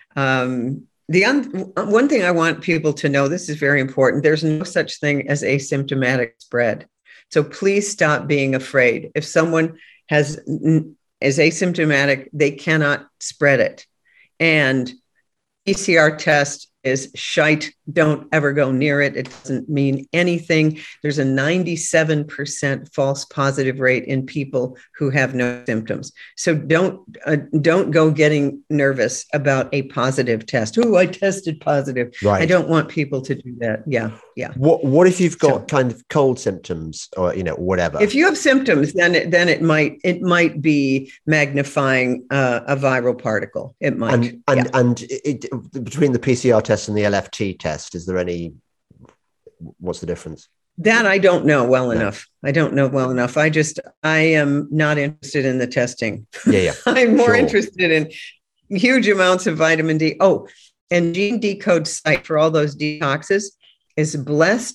Um, the un- one thing I want people to know, this is very important. There's no such thing as asymptomatic spread. So please stop being afraid. If someone has is asymptomatic, they cannot spread it. And P C R test is shite. Don't ever go near it. It doesn't mean anything. There's a ninety-seven percent false positive rate in people who have no symptoms. So don't uh, don't go getting nervous about a positive test. Oh, I tested positive.
Right.
I don't want people to do that. Yeah, yeah.
What What if you've got so, kind of cold symptoms or you know whatever?
If you have symptoms, then it, then it might it might be magnifying uh, a viral particle. It might.
And and,
yeah.
and it, it, between the P C R test and the L F T test, is there any, what's the difference?
That I don't know well no. enough. I don't know well enough. I just, I am not interested in the testing.
Yeah, yeah.
I'm more
sure.
interested in huge amounts of vitamin D. Oh, and Gene Decode site for all those detoxes is blessed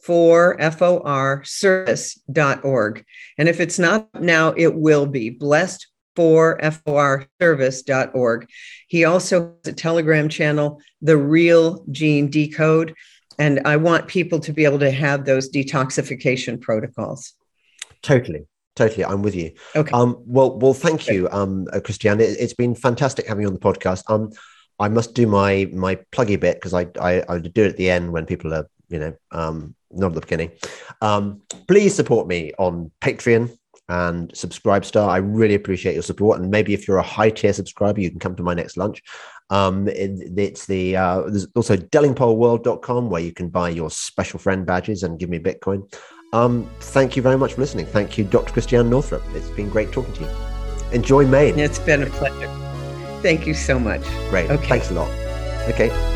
for F O R service dot org. And if it's not now, it will be blessed for F O R service dot org. He also has a Telegram channel, The Real Gene Decode. And I want people to be able to have those detoxification protocols.
Totally. Totally. I'm with you.
Okay.
Um, well, well, thank you, um, Christiane. It, it's been fantastic having you on the podcast. Um, I must do my, my pluggy bit because I, I, I do it at the end when people are, you know, um, not at the beginning. Um, please support me on Patreon and Subscribestar. I really appreciate your support. And maybe if you're a high tier subscriber, you can come to my next lunch. Um, it, it's the, uh, there's also delling pole world dot com where you can buy your special friend badges and give me Bitcoin. Um, thank you very much for listening. Thank you, Doctor Christiane Northrup. It's been great talking to you. Enjoy Maine.
It's been a pleasure. Thank you so much.
Great.
Okay.
Thanks a lot. Okay.